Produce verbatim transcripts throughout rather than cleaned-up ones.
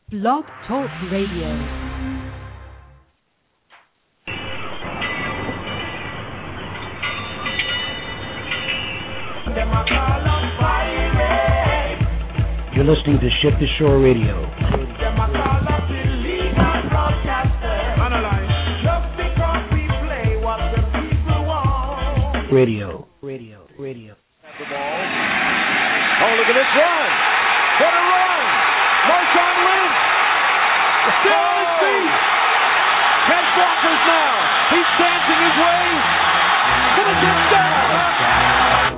Blog Talk Radio. You're listening to Ship to Shore Radio. Radio, radio, radio. The ball. Oh, look at this run! What a run! Marshawn Lynch! Still in deep! Ten blockers now! He's dancing his way to the touchdown!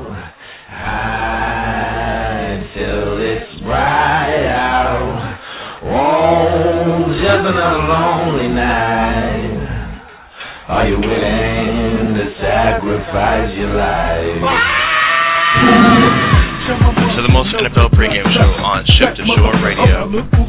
Until it's bright out. Oh, just another lonely night. Are you willing to sacrifice your life? To the most N F L pregame show on Ship to Shore Radio.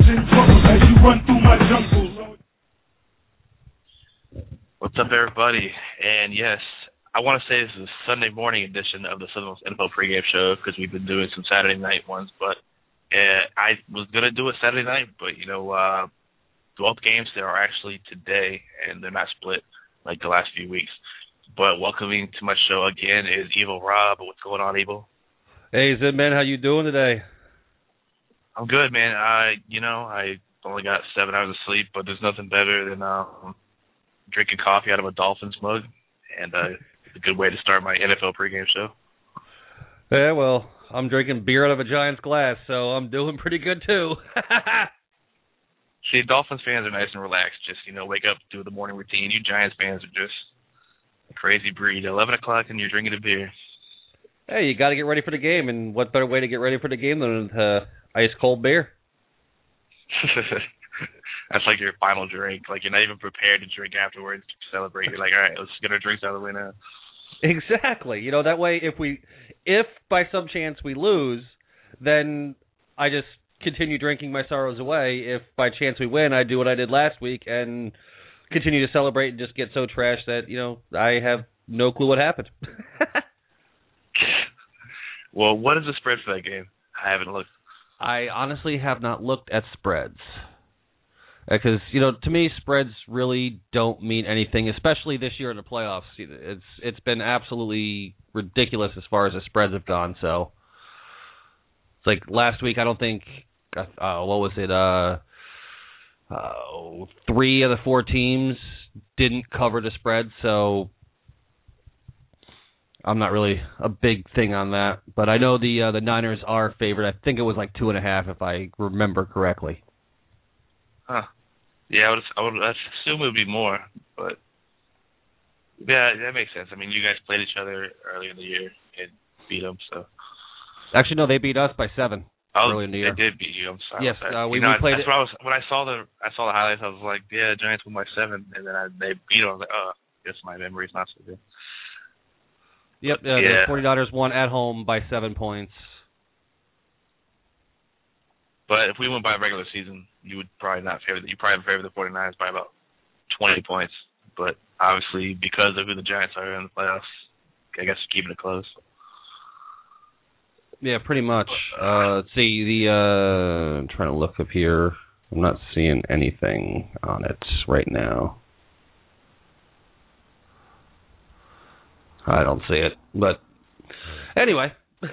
What's up, everybody? And yes, I want to say this is a Sunday morning edition of the Southern N F L pregame show because we've been doing some Saturday night ones. But uh, I was going to do a Saturday night, but, you know, uh, both games there are actually today, and they're not split like the last few weeks. But welcoming to my show again is Evil Rob. What's going on, Evil? Hey, Zib, man, how you doing today? I'm good, man. I, you know, I only got seven hours of sleep, but there's nothing better than um, drinking coffee out of a Dolphins mug, and uh, it's a good way to start my N F L pregame show. Yeah, well, I'm drinking beer out of a Giants glass, so I'm doing pretty good too. See, Dolphins fans are nice and relaxed. Just, you know, wake up, do the morning routine. You Giants fans are just a crazy breed. eleven o'clock and you're drinking a beer. Hey, you got to get ready for the game, and what better way to get ready for the game than uh, ice-cold beer? That's like your final drink. Like, you're not even prepared to drink afterwards to celebrate. You're like, all right, let's get our drinks out of the way now. Exactly. You know, that way, if we, if by some chance we lose, then I just continue drinking my sorrows away. If by chance we win, I do what I did last week and continue to celebrate and just get so trashed that, you know, I have no clue what happened. Well, what is the spread for that game? I haven't looked. I honestly have not looked at spreads. Because, you know, to me, spreads really don't mean anything, especially this year in the playoffs. It's It's been absolutely ridiculous as far as the spreads have gone. So, it's like last week, I don't think, uh, what was it, uh, uh, three of the four teams didn't cover the spread, so I'm not really a big thing on that, but I know the uh, the Niners are favored. I think it was like two and a half, if I remember correctly. Huh. Yeah, I would, I would assume it would be more, but yeah, that makes sense. I mean, you guys played each other earlier in the year and beat them, so. Actually, no, they beat us by seven oh, earlier in the year. They did beat you. I'm sorry. Yes, uh, we, you know, we played that's it. What I was, when I saw the I saw the highlights, I was like, yeah, Giants won by seven, and then I, they beat them. I was like, oh, I guess my memory's not so good. Yep, uh, yeah. The 49ers won at home by seven points. But if we went by regular season, you would probably not favor. You probably favor the 49ers by about twenty points. But obviously, because of who the Giants are in the playoffs, I guess keeping it close. Yeah, pretty much. Uh, let's see, the uh, I'm trying to look up here. I'm not seeing anything on it right now. I don't see it, but anyway.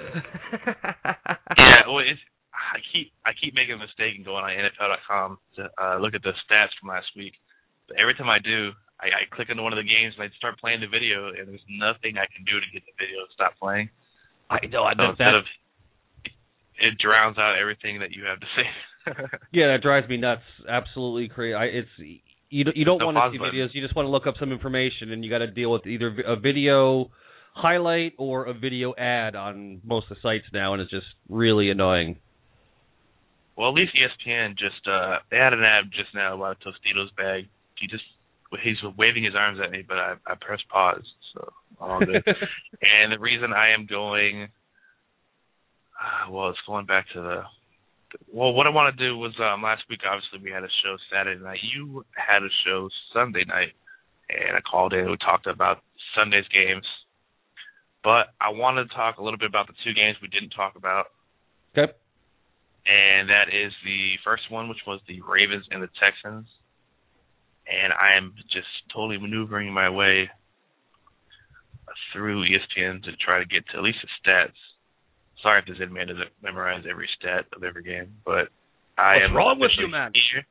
Yeah, well, it's, I keep I keep making a mistake and going on N F L dot com to uh, look at the stats from last week. But every time I do, I, I click into one of the games and I start playing the video, and there's nothing I can do to get the video to stop playing. I know. I so know instead that. of it drowns out everything that you have to say. Yeah, that drives me nuts. Absolutely crazy. I, it's you. You don't no want to see button. videos. You just want to look up some information, and you got to deal with either a video highlight or a video ad on most of the sites now, and it's just really annoying. Well, at least E S P N just uh, they had an ad just now about a Tostitos bag. He just he's waving his arms at me, but I, I pressed pause, so all good. And the reason I am going, uh, well, it's going back to the. Well, what I want to do was um, last week. Obviously, we had a show Saturday night. You had a show Sunday night, and I called in. We talked about Sunday's games, but I wanted to talk a little bit about the two games we didn't talk about. Okay. and that is the first one, which was the Ravens and the Texans. And I am just totally maneuvering my way through E S P N to try to get to at least the stats. Sorry if this man doesn't memorize every stat of every game, but I What's am wrong with officially you, man? here.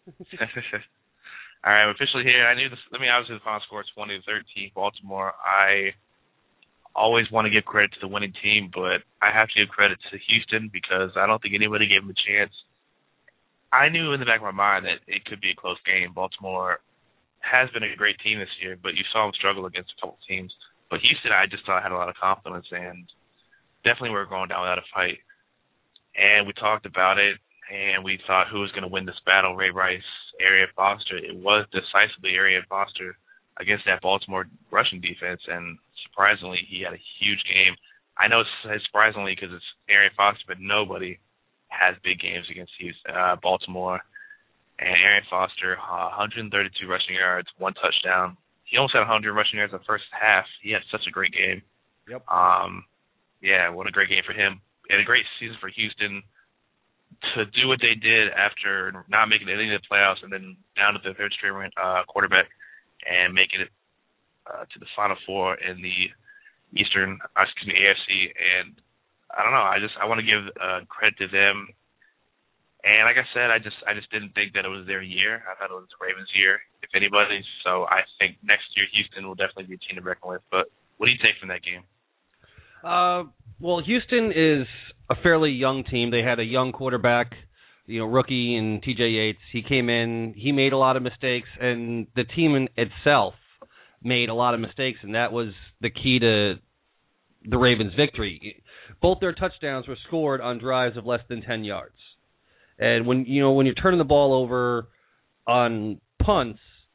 All right, I'm officially here. I knew this. I mean, obviously the final score is twenty to thirteen, Baltimore. I always want to give credit to the winning team, but I have to give credit to Houston because I don't think anybody gave them a chance. I knew in the back of my mind that it could be a close game. Baltimore has been a great team this year, but you saw them struggle against a couple teams. But Houston, I just thought had a lot of confidence, and definitely we were going down without a fight. And we talked about it, and we thought who was going to win this battle, Ray Rice, Arian Foster. It was decisively Arian Foster against that Baltimore rushing defense, and surprisingly, he had a huge game. I know it's surprisingly because it's Arian Foster, but nobody has big games against Houston, uh, Baltimore. And Arian Foster, uh, one hundred thirty-two rushing yards, one touchdown. He almost had one hundred rushing yards in the first half. He had such a great game. Yep. Um, yeah, what a great game for him. And a great season for Houston to do what they did after not making it into the playoffs and then down to the third string uh, quarterback and making it uh, to the Final Four in the Eastern, uh, excuse me, A F C. And I don't know. I just I want to give uh, credit to them. And like I said, I just I just didn't think that it was their year. I thought it was the Ravens' year, if anybody. So I think next year Houston will definitely be a team to reckon with. But what do you take from that game? Uh, well, Houston is a fairly young team. They had a young quarterback, you know, rookie in T J Yates. He came in, he made a lot of mistakes, and the team in itself made a lot of mistakes, and that was the key to the Ravens' victory. Both their touchdowns were scored on drives of less than ten yards. And when you know when you're turning the ball over on punts,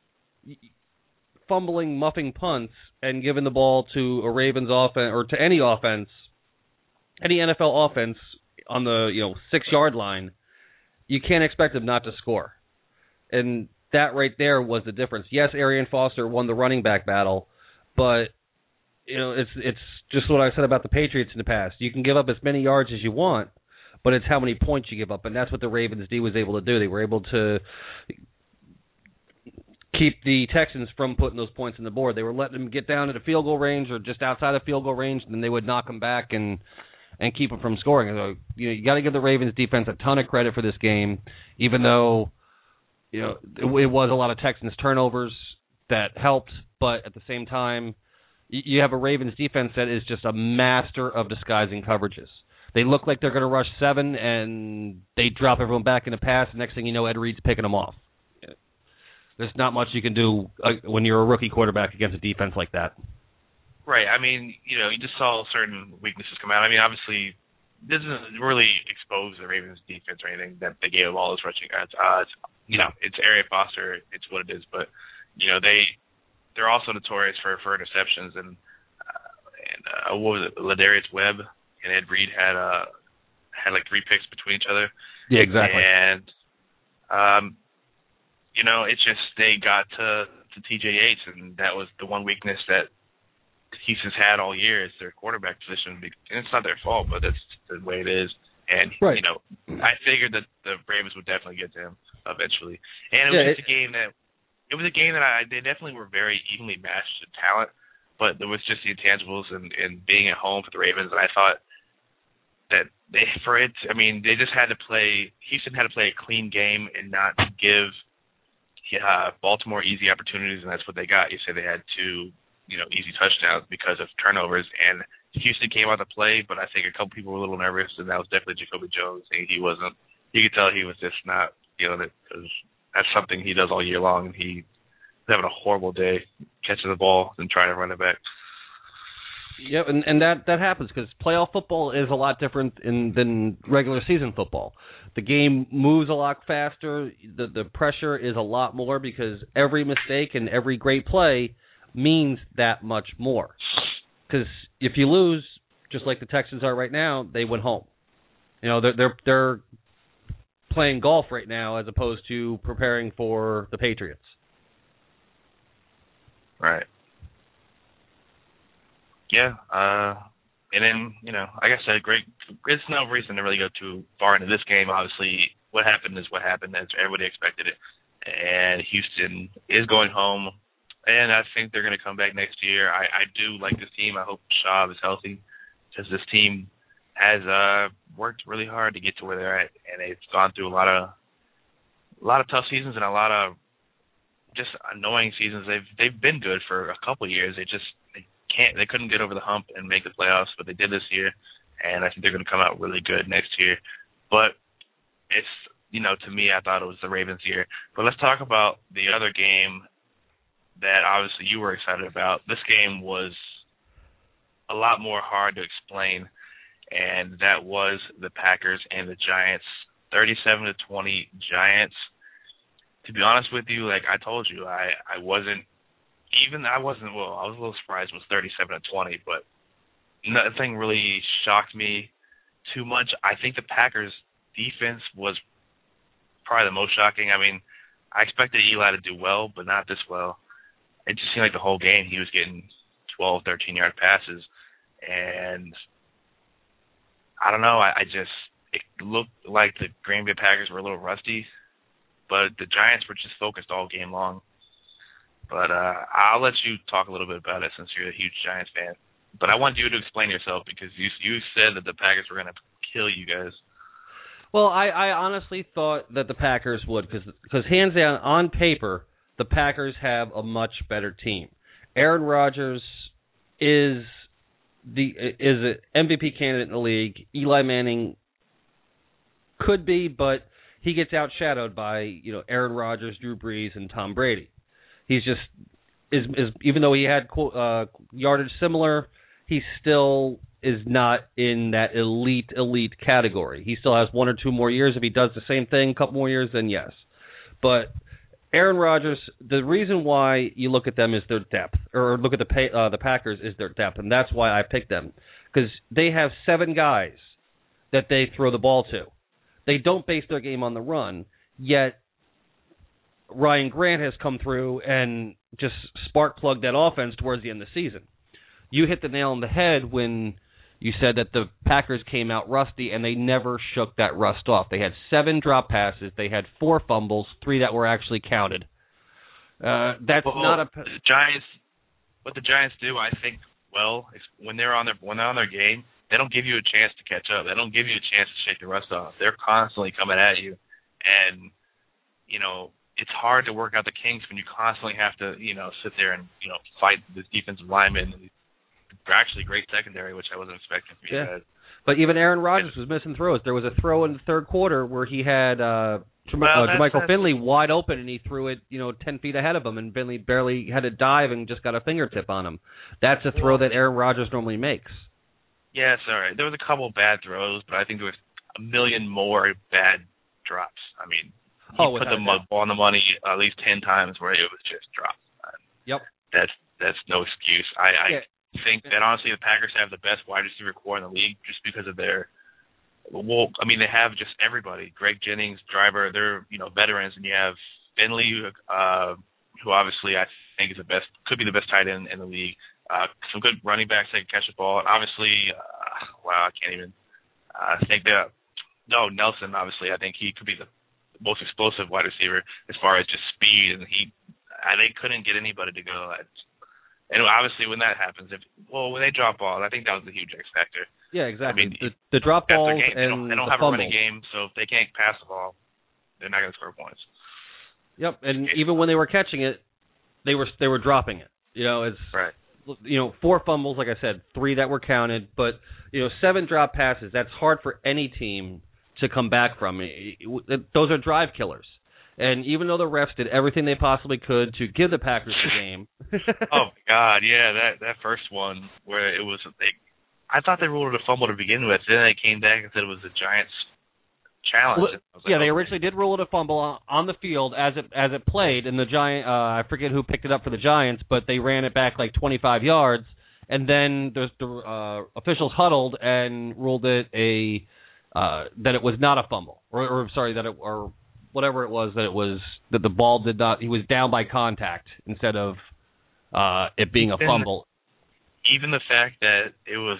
fumbling, muffing punts, and giving the ball to a Ravens offense or to any offense, any N F L offense on the you know six yard line, you can't expect them not to score. And that right there was the difference. Yes, Arian Foster won the running back battle, but you know it's it's just what I said about the Patriots in the past. You can give up as many yards as you want, but it's how many points you give up, and that's what the Ravens D was able to do. They were able to keep the Texans from putting those points on the board. They were letting them get down to the field goal range or just outside of field goal range, and then they would knock them back and and keep them from scoring. So, you know, you got to give the Ravens defense a ton of credit for this game, even though you know it, it was a lot of Texans turnovers that helped, but at the same time, you have a Ravens defense that is just a master of disguising coverages. They look like they're going to rush seven, and they drop everyone back in a pass. The next thing you know, Ed Reed's picking them off. There's not much you can do uh, when you're a rookie quarterback against a defense like that. Right. I mean, you know, you just saw certain weaknesses come out. I mean, obviously, this doesn't really expose the Ravens' defense or anything that they gave them all those rushing yards. Uh, it's, you know, it's Arian Foster. It's what it is. But, you know, they, they're also notorious for, for interceptions. And, uh, and uh, what was it, Ladarius Webb and Ed Reed had uh, had like three picks between each other. Yeah, exactly. And, um, you know, it's just they got to, to T J Yates, and that was the one weakness that Houston's had all year is their quarterback position. And it's not their fault, but that's the way it is. And, right. you know, I figured that the Ravens would definitely get to him eventually. And it was yeah, just it, a game that – it was a game that I they definitely were very evenly matched in talent, but there was just the intangibles and, and being at home for the Ravens. And I thought that they – for it, I mean, they just had to play – Houston had to play a clean game and not give uh, Baltimore easy opportunities, and that's what they got. You said they had two – you know, easy touchdowns because of turnovers. And Houston came out to play, but I think a couple people were a little nervous, and that was definitely Jacoby Jones. And he wasn't. You could tell he was just not feeling it because that's something he does all year long. And he was having a horrible day catching the ball and trying to run it back. Yeah, and, and that, that happens because playoff football is a lot different in, than regular season football. The game moves a lot faster. The, the pressure is a lot more because every mistake and every great play means that much more. Because if you lose, just like the Texans are right now, they went home. You know, they're they're they're playing golf right now as opposed to preparing for the Patriots. Right. Yeah. Uh, and then, you know, like I said, great. It's no reason to really go too far into this game. Obviously, what happened is what happened, as everybody expected it. And Houston is going home, and I think they're going to come back next year. I, I do like this team. I hope Schaub is healthy, because this team has uh, worked really hard to get to where they're at, and they've gone through a lot of a lot of tough seasons and a lot of just annoying seasons. They've they've been good for a couple of years. They just they can't they couldn't get over the hump and make the playoffs, but they did this year, and I think they're going to come out really good next year. But it's, you know, to me, I thought it was the Ravens' year. But let's talk about the other game that obviously you were excited about. This game was a lot more hard to explain, and that was the Packers and the Giants, thirty-seven to twenty Giants. To be honest with you, like I told you, I, I wasn't even I wasn't well. I was a little surprised it was thirty-seven to twenty, but nothing really shocked me too much. I think the Packers' defense was probably the most shocking. I mean, I expected Eli to do well, but not this well. It just seemed like the whole game he was getting twelve, thirteen-yard passes, and I don't know. I, I just it looked like the Green Bay Packers were a little rusty, but the Giants were just focused all game long. But uh, I'll let you talk a little bit about it since you're a huge Giants fan. But I want you to explain yourself, because you you said that the Packers were going to kill you guys. Well, I, I honestly thought that the Packers would, because because hands down, on paper, the Packers have a much better team. Aaron Rodgers is the is an M V P candidate in the league. Eli Manning could be, but he gets outshadowed by, you know, Aaron Rodgers, Drew Brees, and Tom Brady. He's just is is even though he had uh, yardage similar, he still is not in that elite elite category. He still has one or two more years. If he does the same thing, a couple more years, then yes. But Aaron Rodgers, the reason why you look at them is their depth, or look at the uh, the Packers is their depth, and that's why I picked them, because they have seven guys that they throw the ball to. They don't base their game on the run, yet Ryan Grant has come through and just spark-plugged that offense towards the end of the season. You hit the nail on the head when you said that the Packers came out rusty, and they never shook that rust off. They had seven drop passes. They had four fumbles, three that were actually counted. Uh, that's well, not a... The Giants, what the Giants do, I think, well, is when they're on their when they're on their game, they don't give you a chance to catch up. They don't give you a chance to shake the rust off. They're constantly coming at you, and, you know, it's hard to work out the kinks when you constantly have to, you know, sit there and, you know, fight this defensive lineman. They're actually great secondary, which I wasn't expecting for you yeah. guys. But even Aaron Rodgers was missing throws. There was a throw in the third quarter where he had uh, Jerm- well, uh, Jermichael Finley wide open, and he threw it, you know, ten feet ahead of him, and Finley barely had to dive and just got a fingertip on him. That's a throw that Aaron Rodgers normally makes. Yes, all right. There was a couple bad throws, but I think there was a million more bad drops. I mean, he oh, put the ball on the money at least ten times where it was just dropped. Yep. That's that's no excuse. I, I yeah. think that honestly the Packers have the best wide receiver core in the league just because of their well, I mean they have just everybody. Greg Jennings, Driver, they're, you know, veterans, and you have Finley, uh, who obviously I think is the best, could be the best tight end in the league. Uh, some good running backs that can catch the ball, and obviously, uh, wow, I can't even uh, think that. No, Nelson, obviously, I think he could be the most explosive wide receiver as far as just speed, and he, uh, they couldn't get anybody to go. And obviously, when that happens, if well, when they drop balls, I think that was a huge X factor. Yeah, exactly. I mean, the, the drop balls and they don't, they don't the have fumble. a running game, so if they can't pass the ball, they're not going to score points. Yep, and even when they were catching it, they were they were dropping it. You know, it's right. You know, four fumbles, like I said, three that were counted, but you know, seven drop passes. That's hard for any team to come back from. Those are drive killers. And even though the refs did everything they possibly could to give the Packers the game. Oh my God, yeah, that that first one where it was, they, I thought they ruled it a fumble to begin with. Then they came back and said it was the Giants' challenge. Well, like, yeah, they oh. originally did rule it a fumble on, on the field as it as it played, and the Giant, uh, I forget who picked it up for the Giants, but they ran it back like twenty-five yards, and then the, the uh, officials huddled and ruled it a uh, that it was not a fumble, or, or sorry, that it or whatever it was, that it was that the ball did not, he was down by contact instead of uh, it being a even, fumble. Even the fact that it was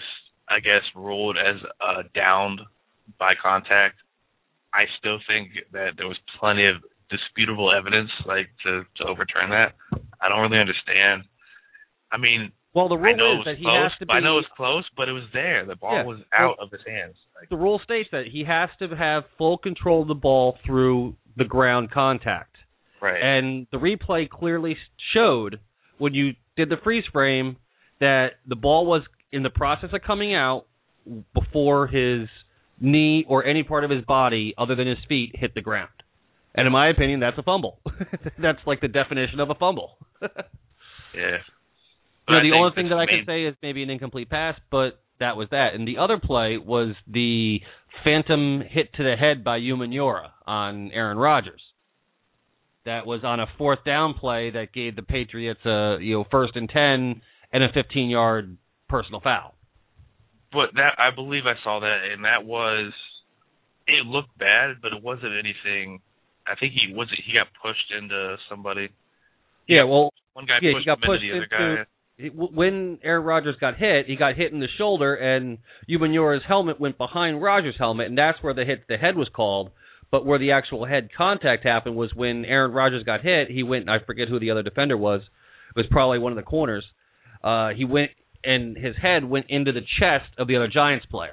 I guess, ruled as uh, downed by contact, I still think that there was plenty of disputable evidence, like, to, to overturn that. I don't really understand. I mean, well, the rule I know is that he close, has to be. I know it was close, but it was there. The ball Yeah. was out of his hands. Like, the rule states that he has to have full control of the ball through the ground contact. right. And the replay clearly showed, when you did the freeze frame, that the ball was in the process of coming out before his knee or any part of his body other than his feet hit the ground. And in my opinion, that's a fumble. That's like the definition of a fumble. yeah. You know, I the think only thing this that I main- can say is maybe an incomplete pass, but that was that. And the other play was the phantom hit to the head by Umenyiora on Aaron Rodgers. That was on a fourth down play that gave the Patriots a you know first and ten and a fifteen-yard personal foul. But that I believe I saw that, and that was it looked bad, but it wasn't anything. I think he was he got pushed into somebody. Yeah, well, One guy yeah, pushed he got him pushed into the other into. guy. When Aaron Rodgers got hit, he got hit in the shoulder, and Umenyiora's helmet went behind Rodgers' helmet, and that's where the hit to the head was called. But where the actual head contact happened was when Aaron Rodgers got hit. He went, I forget who the other defender was. It was probably one of the corners. Uh, he went, and his head went into the chest of the other Giants player.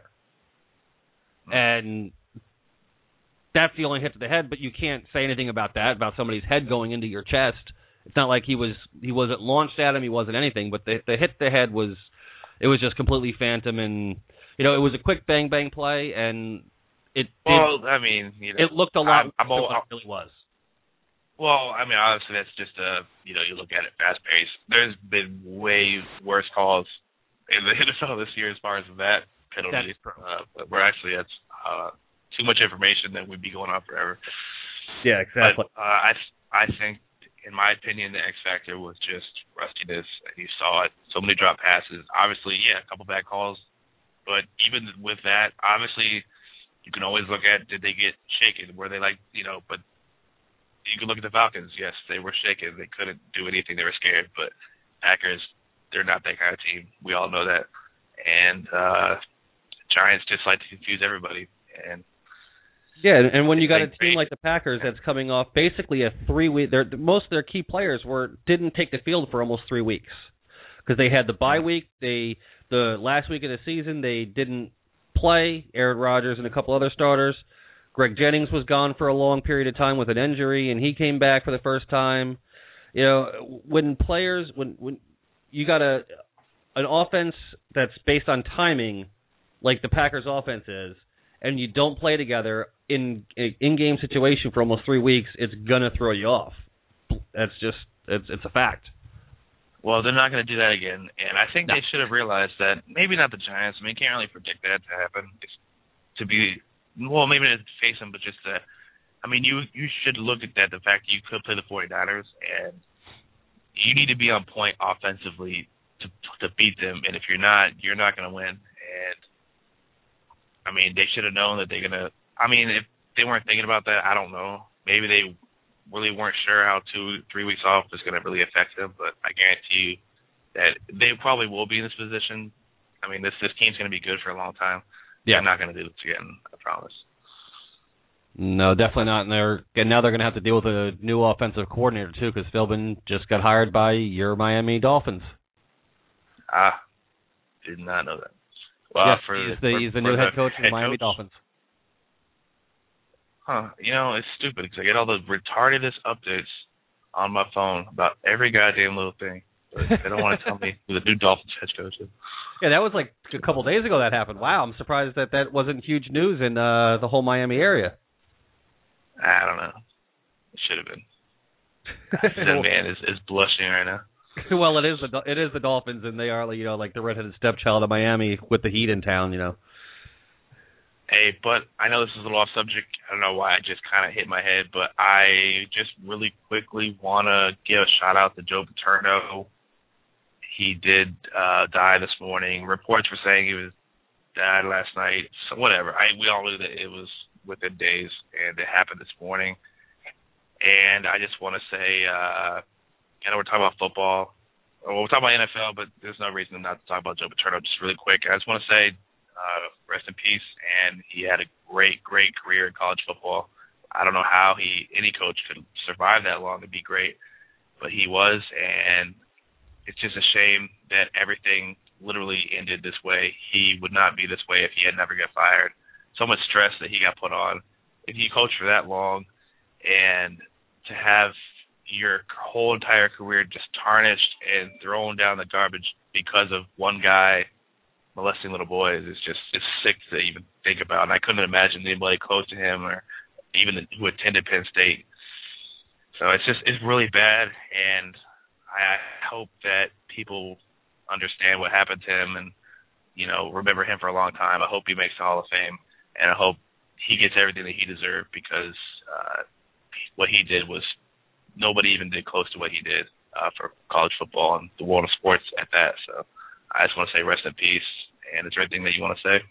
And that's the only hit to the head, but you can't say anything about that, about somebody's head going into your chest. It's not like he was he wasn't launched at him, he wasn't anything, but the the hit to the head was it was just completely phantom, and you know, it was a quick bang bang play, and it Well, did, I mean, you know, it looked a lot I'm, I'm worse all, than it really was. Well, I mean, obviously that's just a you know you look at it fast paced. There's been way worse calls in the N F L this year as far as that penalty. That's true. Uh, but we're actually that's uh, too much information that we'd be going on forever. Yeah, exactly. But uh, I I think, in my opinion, the X factor was just rustiness. You saw it. So many drop passes. Obviously, yeah, a couple bad calls. But even with that, obviously, you can always look at, did they get shaken? Were they like, you know, but you can look at the Falcons. Yes, they were shaken. They couldn't do anything. They were scared. But Packers, they're not that kind of team. We all know that. And uh, Giants just like to confuse everybody. And Yeah, and when you got a They- team like the Packers that's coming off basically a three-week, their most of their key players were didn't take the field for almost three weeks because they had the bye week. They the last week of the season they didn't play. Aaron Rodgers and a couple other starters. Greg Jennings was gone for a long period of time with an injury, and he came back for the first time. You know, when players when when you got a an offense that's based on timing, like the Packers' offense is, and you don't play together in in-game situation for almost three weeks, it's gonna throw you off. That's just it's it's a fact. Well, they're not going to do that again, and I think No. they should have realized that. Maybe not the Giants. I mean, you can't really predict that to happen. It's to be well, maybe not to face them, but just to. I mean, you you should look at that. The fact that you could play the 49ers, and you need to be on point offensively to to beat them. And if you're not, you're not going to win. And I mean, they should have known that they're gonna. I mean, if they weren't thinking about that, I don't know. Maybe they really weren't sure how two, three weeks off was going to really affect them. But I guarantee you that they probably will be in this position. I mean, this this team's going to be good for a long time. Yeah. They're not going to do this again. I promise. No, definitely not. And they're and now they're going to have to deal with a new offensive coordinator too, because Philbin just got hired by your Miami Dolphins. Ah, did not know that. Well, yeah, for he's the for, he's the for new head coach of the head Miami coach? Dolphins. Huh? You know, it's stupid because I get all the retardedest updates on my phone about every goddamn little thing. But they don't want to tell me who the new Dolphins head coach is. Yeah, that was like a couple days ago that happened. Wow, I'm surprised that that wasn't huge news in uh, the whole Miami area. I don't know. It should have been. That man is, is blushing right now. Well, it is the it is the Dolphins, and they are, you know, like the redheaded stepchild of Miami with the heat in town, you know. Hey, but I know this is a little off subject. I don't know why I just kind of hit my head, but I just really quickly want to give a shout out to Joe Paterno. He did uh, die this morning. Reports were saying he was died last night. So whatever. I we all knew that it was within days, and it happened this morning. And I just want to say, uh, I know we're talking about football. Well, we're talking about N F L, but there's no reason not to talk about Joe Paterno just really quick. I just want to say Uh, rest in peace. And he had a great, great career in college football. I don't know how he any coach could survive that long and be great, but he was. And it's just a shame that everything literally ended this way. He would not be this way if he had never got fired. So much stress that he got put on. If you coach for that long and to have your whole entire career just tarnished and thrown down the garbage because of one guy molesting little boys is just it's sick to even think about. And I couldn't imagine anybody close to him or even who attended Penn State. So it's just it's really bad, and I hope that people understand what happened to him and, you know, remember him for a long time. I hope he makes the Hall of Fame, and I hope he gets everything that he deserved, because uh, what he did was nobody even did close to what he did uh, for college football and the world of sports at that. So I just want to say rest in peace. And is there anything that you want to say?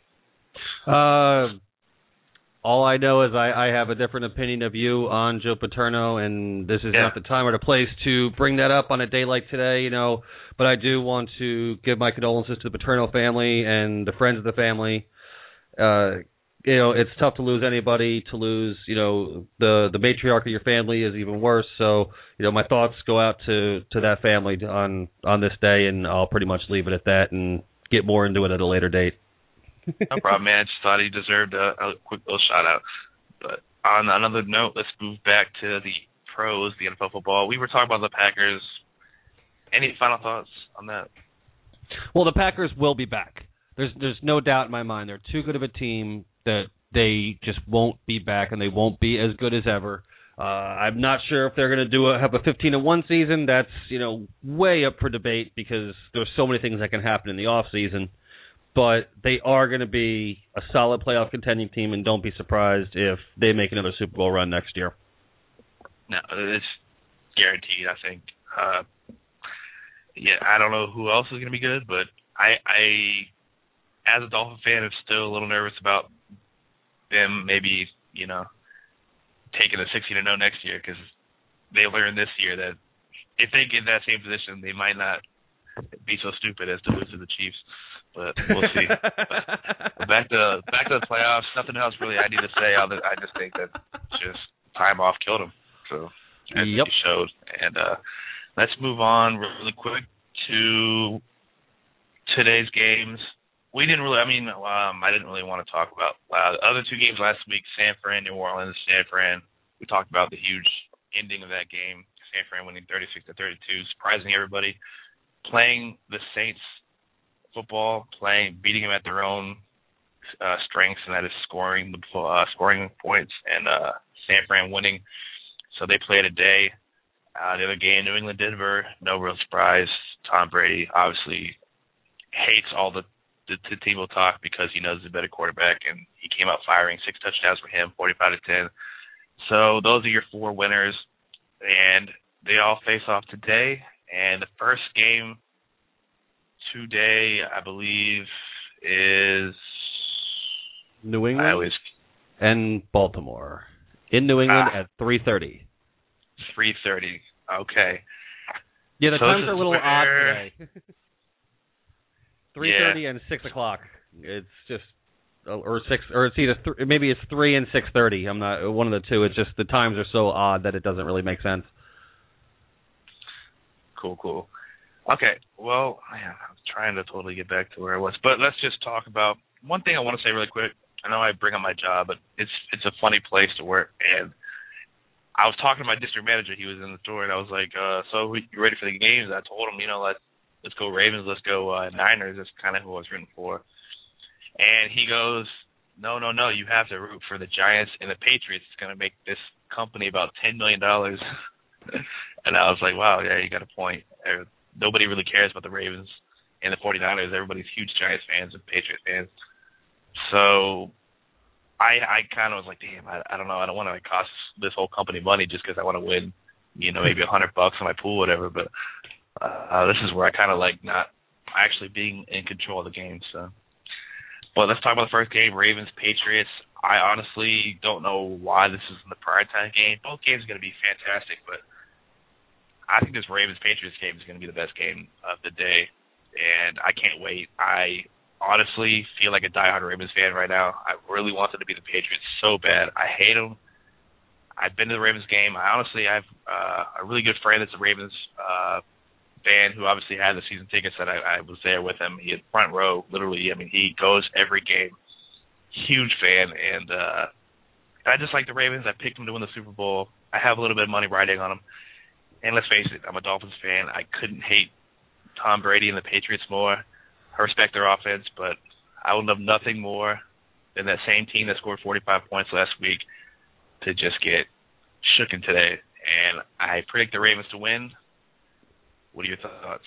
Uh, all I know is I, I have a different opinion of you on Joe Paterno, and this is yeah. not the time or the place to bring that up on a day like today, you know. But I do want to give my condolences to the Paterno family and the friends of the family. Uh, you know, it's tough to lose anybody. To lose, you know, the the matriarch of your family is even worse. So, you know, my thoughts go out to, to that family on on this day, and I'll pretty much leave it at that and get more into it at a later date. No problem, man. I just thought he deserved a, a quick little shout out. But on another note, let's move back to the pros, the N F L football. We were talking about the Packers. Any final thoughts on that? Well, the Packers will be back. There's there's no doubt in my mind. They're too good of a team that they just won't be back, and they won't be as good as ever. Uh, I'm not sure if they're going to do a, have a fifteen and one season. That's, you know, way up for debate, because there's so many things that can happen in the off season. But they are going to be a solid playoff contending team, and don't be surprised if they make another Super Bowl run next year. No, it's guaranteed, I think. Uh, yeah, I don't know who else is going to be good, but I, I, as a Dolphin fan, am still a little nervous about them maybe, you know, taking a sixteen and oh next year, because they learned this year that if they get in that same position, they might not be so stupid as to lose to the Chiefs. But we'll see. but back to back to the playoffs. Nothing else really I need to say. Other I just think that just time off killed them. So as yep. it showed. And uh, let's move on really quick to today's games. We didn't really. I mean, um, I didn't really want to talk about uh, the other two games last week. San Fran, New Orleans. San Fran. We talked about the huge ending of that game. San Fran winning thirty-six to thirty-two, surprising everybody. Playing the Saints football, playing, beating them at their own uh, strengths, and that is scoring the uh, scoring points, and uh, San Fran winning. So they played a day. Uh, the other game, New England, Denver, no real surprise. Tom Brady obviously hates all the, the, the team will talk, because he knows he's a better quarterback, and he came out firing six touchdowns for him, forty-five to ten. So those are your four winners, and they all face off today. And the first game today, I believe, is New England I always, and Baltimore in New England ah, at three thirty. three thirty. Okay. Yeah, the so times are a little where... odd today. three thirty yeah. and six o'clock. It's just or six or it's either th- maybe it's three and six thirty. I'm not one of the two. It's just the times are so odd that it doesn't really make sense. Cool, cool. Okay, well, man, I'm trying to totally get back to where I was, but let's just talk about one thing I want to say really quick. I know I bring up my job, but it's it's a funny place to work, and I was talking to my district manager. He was in the store, and I was like, uh, so you ready for the games? I told him, you know, let's, let's go Ravens, let's go uh, Niners. That's kind of who I was rooting for. And he goes, no, no, no, you have to root for the Giants and the Patriots. It's going to make this company about ten million dollars. And I was like, wow, yeah, you got a point. Nobody really cares about the Ravens and the forty-niners. Everybody's huge Giants fans and Patriots fans. So I I kind of was like, damn, I, I don't know. I don't want to like, cost this whole company money just because I want to win, you know, maybe a hundred bucks on my pool or whatever. But uh, this is where I kind of like not actually being in control of the game. So, but let's talk about the first game, Ravens Patriots. I honestly don't know why this is in the primetime game. Both games are going to be fantastic, but I think this Ravens-Patriots game is going to be the best game of the day, and I can't wait. I honestly feel like a diehard Ravens fan right now. I really wanted to be the Patriots so bad. I hate them. I've been to the Ravens game. I honestly I have uh, a really good friend that's a Ravens uh, fan who obviously had the season tickets, and I, I was there with him. He had front row, literally. I mean, he goes every game. Huge fan, and uh, I just like the Ravens. I picked them to win the Super Bowl. I have a little bit of money riding on them. And let's face it, I'm a Dolphins fan. I couldn't hate Tom Brady and the Patriots more. I respect their offense, but I would love nothing more than that same team that scored forty-five points last week to just get shooken today. And I predict the Ravens to win. What are your thoughts?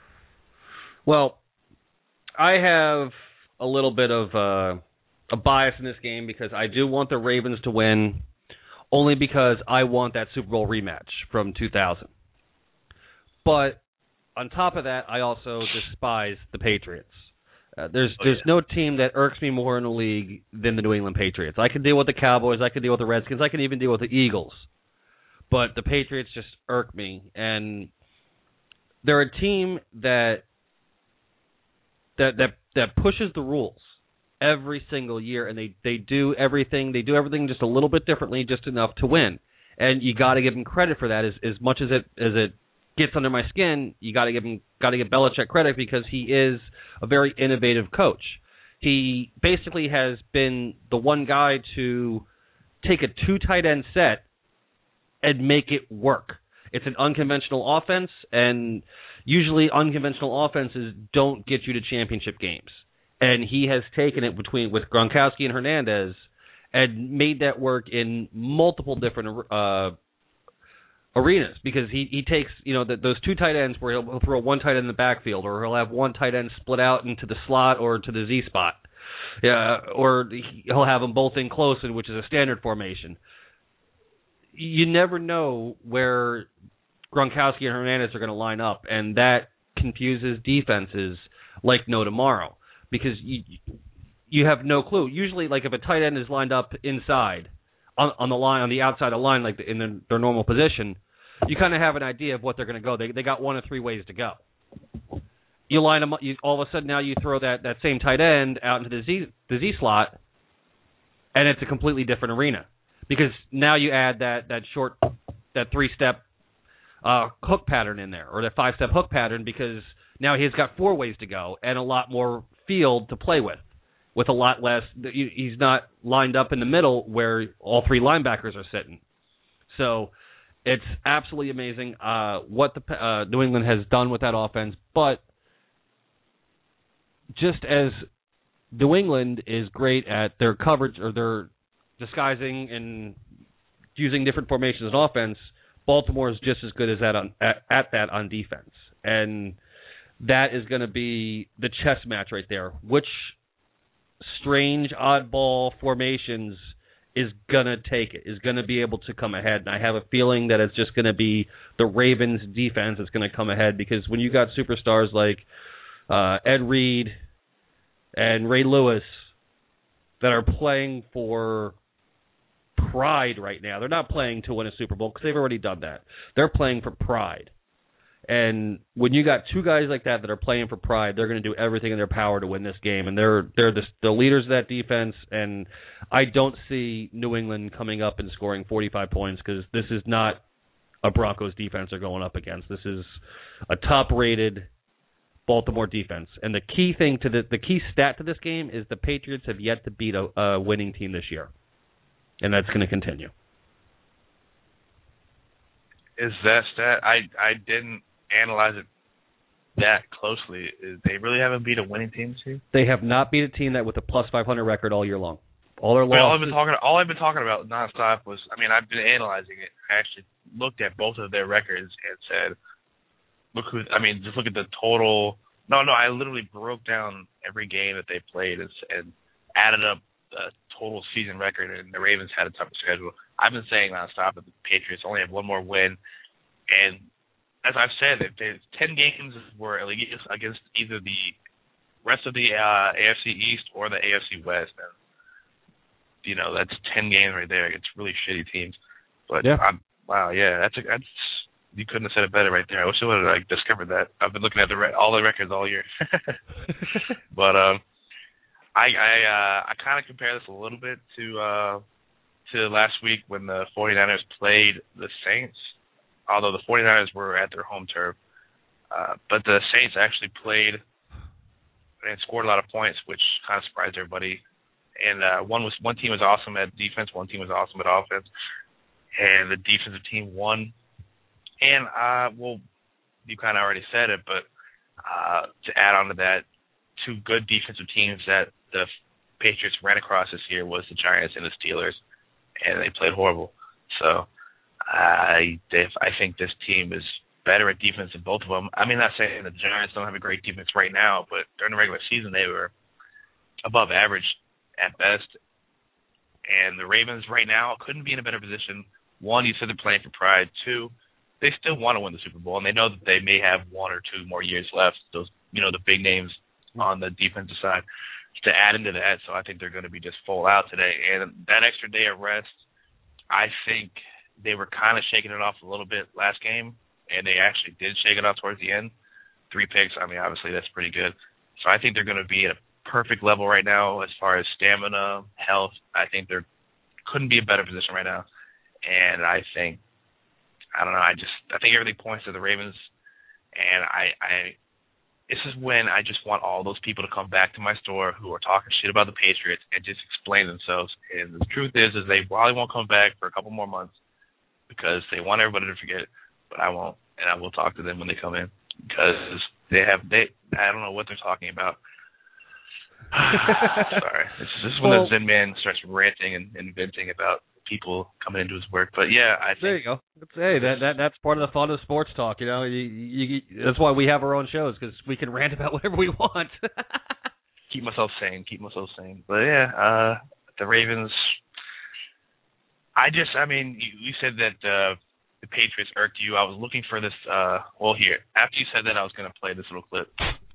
Well, I have a little bit of uh, a bias in this game because I do want the Ravens to win, only because I want that Super Bowl rematch from two thousand. But on top of that, I also despise the Patriots. Uh, there's oh, there's yeah. no team that irks me more in the league than the New England Patriots. I can deal with the Cowboys, I can deal with the Redskins, I can even deal with the Eagles. But the Patriots just irk me. And they're a team that that that that pushes the rules every single year, and they, they do everything they do everything just a little bit differently, just enough to win. And you got to give them credit for that. As as much as it as it gets under my skin, you got to give him got to give Belichick credit because he is a very innovative coach. He basically has been the one guy to take a two tight end set and make it work. It's an unconventional offense, and usually unconventional offenses don't get you to championship games. And he has taken it between with Gronkowski and Hernandez and made that work in multiple different uh, arenas, because he, he takes, you know, the, those two tight ends where he'll, he'll throw one tight end in the backfield, or he'll have one tight end split out into the slot or to the Z spot. Yeah, or he'll have them both in close, which is a standard formation. You never know where Gronkowski and Hernandez are going to line up, and that confuses defenses like no tomorrow, because you you have no clue. Usually, like if a tight end is lined up inside on, on the line, on the outside of the line, like in their, their normal position, you kind of have an idea of what they're going to go. They they got one of three ways to go. You line them up. You, all of a sudden, now you throw that, that same tight end out into the Z the Z slot, and it's a completely different arena, because now you add that that short that three step uh, hook pattern in there, or that five step hook pattern, because now he's got four ways to go and a lot more field to play with, with a lot less. He's not lined up in the middle where all three linebackers are sitting. So it's absolutely amazing uh, what the uh, New England has done with that offense. But just as New England is great at their coverage, or their disguising and using different formations on offense, Baltimore is just as good as that on at, at that on defense. And that is going to be the chess match right there. Which strange, oddball formations is going to take it, is going to be able to come ahead. And I have a feeling that it's just going to be the Ravens' defense that's going to come ahead, because when you got superstars like uh, Ed Reed and Ray Lewis that are playing for pride right now, they're not playing to win a Super Bowl because they've already done that. They're playing for pride. And when you got two guys like that that are playing for pride, they're going to do everything in their power to win this game. And they're they're the, the leaders of that defense. And I don't see New England coming up and scoring forty-five points, because this is not a Broncos defense they're going up against. This is a top-rated Baltimore defense. And the key thing to the the key stat to this game is the Patriots have yet to beat a, a winning team this year, and that's going to continue. Is that stat? I I didn't analyze it that closely. They really haven't beat a winning team this year? They have not beat a team that with a plus five hundred record all year long. All their well, all I've been talking all I've been talking about nonstop was, I mean, I've been analyzing it. I actually looked at both of their records and said, look who I mean, just look at the total. No, no, I literally broke down every game that they played and, and added up the total season record, and the Ravens had a tougher schedule. I've been saying nonstop that the Patriots only have one more win, and as I've said, if there's ten games were against either the rest of the uh, A F C East or the A F C West, and you know that's ten games right there. It's really shitty teams, but yeah. I'm, wow, yeah, that's a, that's you couldn't have said it better right there. I wish I would have like discovered that. I've been looking at the re- all the records all year, but um, I I uh, I kind of compare this a little bit to uh, to last week when the 49ers played the Saints. Although the 49ers were at their home turf, uh, but the Saints actually played and scored a lot of points, which kind of surprised everybody. And uh, one was one team was awesome at defense, one team was awesome at offense, and the defensive team won. And uh, well, you kind of already said it, but uh, to add on to that, two good defensive teams that the Patriots ran across this year was the Giants and the Steelers, and they played horrible. So I I think this team is better at defense than both of them. I mean, not saying the Giants don't have a great defense right now, but during the regular season they were above average at best. And the Ravens right now couldn't be in a better position. One, you said they're playing for pride. Two, they still want to win the Super Bowl, and they know that they may have one or two more years left. Those, you know, the big names on the defensive side to add into that. So I think they're going to be just full out today. And that extra day of rest, I think they were kind of shaking it off a little bit last game, and they actually did shake it off towards the end. Three picks, I mean, obviously that's pretty good. So I think they're going to be at a perfect level right now as far as stamina, health. I think there couldn't be a better position right now. And I think, I don't know, I just, I think everything points to the Ravens. And I, I, this is when I just want all those people to come back to my store who are talking shit about the Patriots and just explain themselves. And the truth is, is they probably won't come back for a couple more months because they want everybody to forget it. But I won't, and I will talk to them when they come in because they have, they, I don't know what they're talking about. Sorry. This is, this is when well, the Zen Man starts ranting and, and venting about people coming into his work. But yeah, I think. There you go. Hey, that, that that's part of the fun of sports talk. You know, you, you, that's why we have our own shows, because we can rant about whatever we want. Keep myself sane. Keep myself sane. But yeah, uh, the Ravens. I just, I mean, you, you said that uh, the Patriots irked you. I was looking for this. Uh, well, here, after you said that, I was going to play this little clip.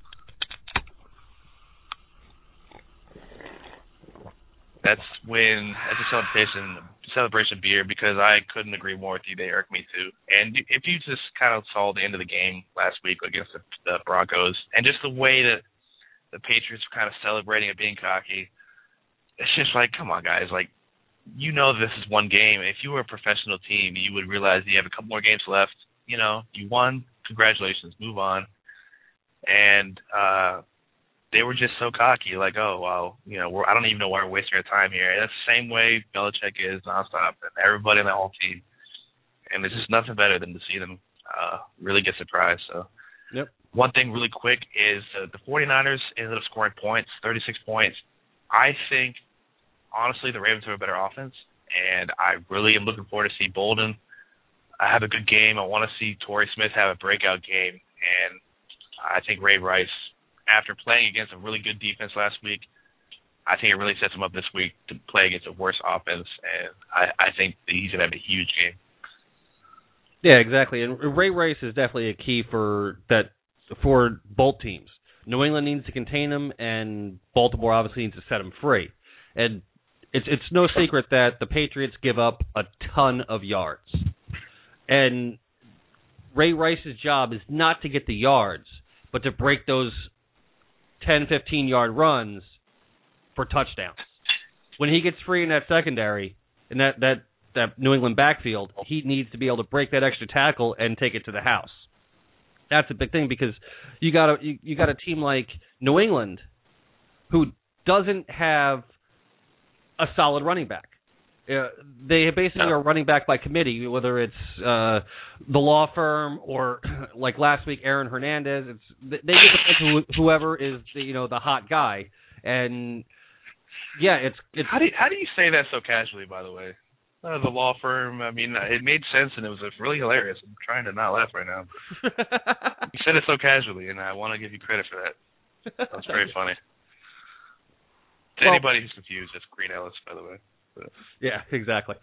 That's when, that's a celebration, celebration beer, because I couldn't agree more with you. They irked me too. And if you just kind of saw the end of the game last week against the, the Broncos, and just the way that the Patriots were kind of celebrating and being cocky, it's just like, come on, guys. Like, you know this is one game. If you were a professional team, you would realize you have a couple more games left. You know, you won. Congratulations. Move on. And, uh, they were just so cocky, like, oh, well, you know, we're, I don't even know why we're wasting our time here. And that's the same way Belichick is nonstop, and everybody in the whole team. And there's just nothing better than to see them uh, really get surprised. So, yep. One thing really quick is uh, the 49ers ended up scoring points, thirty-six points. I think, honestly, the Ravens have a better offense, and I really am looking forward to see Bolden uh, have a good game. I want to see Torrey Smith have a breakout game, and I think Ray Rice, after playing against a really good defense last week, I think it really sets him up this week to play against a worse offense, and I, I think that he's going to have a huge game. Yeah, exactly. And Ray Rice is definitely a key for that for both teams. New England needs to contain him, and Baltimore obviously needs to set him free. And it's it's no secret that the Patriots give up a ton of yards. And Ray Rice's job is not to get the yards, but to break those ten, fifteen-yard runs for touchdowns. When he gets free in that secondary, in that, that, that New England backfield, he needs to be able to break that extra tackle and take it to the house. That's a big thing, because you got a, you, you got a team like New England who doesn't have a solid running back. Uh, they basically are running back by committee, whether it's uh, the law firm or, like last week, Aaron Hernandez. It's they get the whoever is the, you know the hot guy, and yeah, it's it's. How do you, how do you say that so casually? By the way, uh, the law firm. I mean, it made sense and it was really hilarious. I'm trying to not laugh right now. You said it so casually, and I want to give you credit for that. That's very funny. To well, anybody who's confused, that's Green Ellis, by the way. But, yeah, exactly.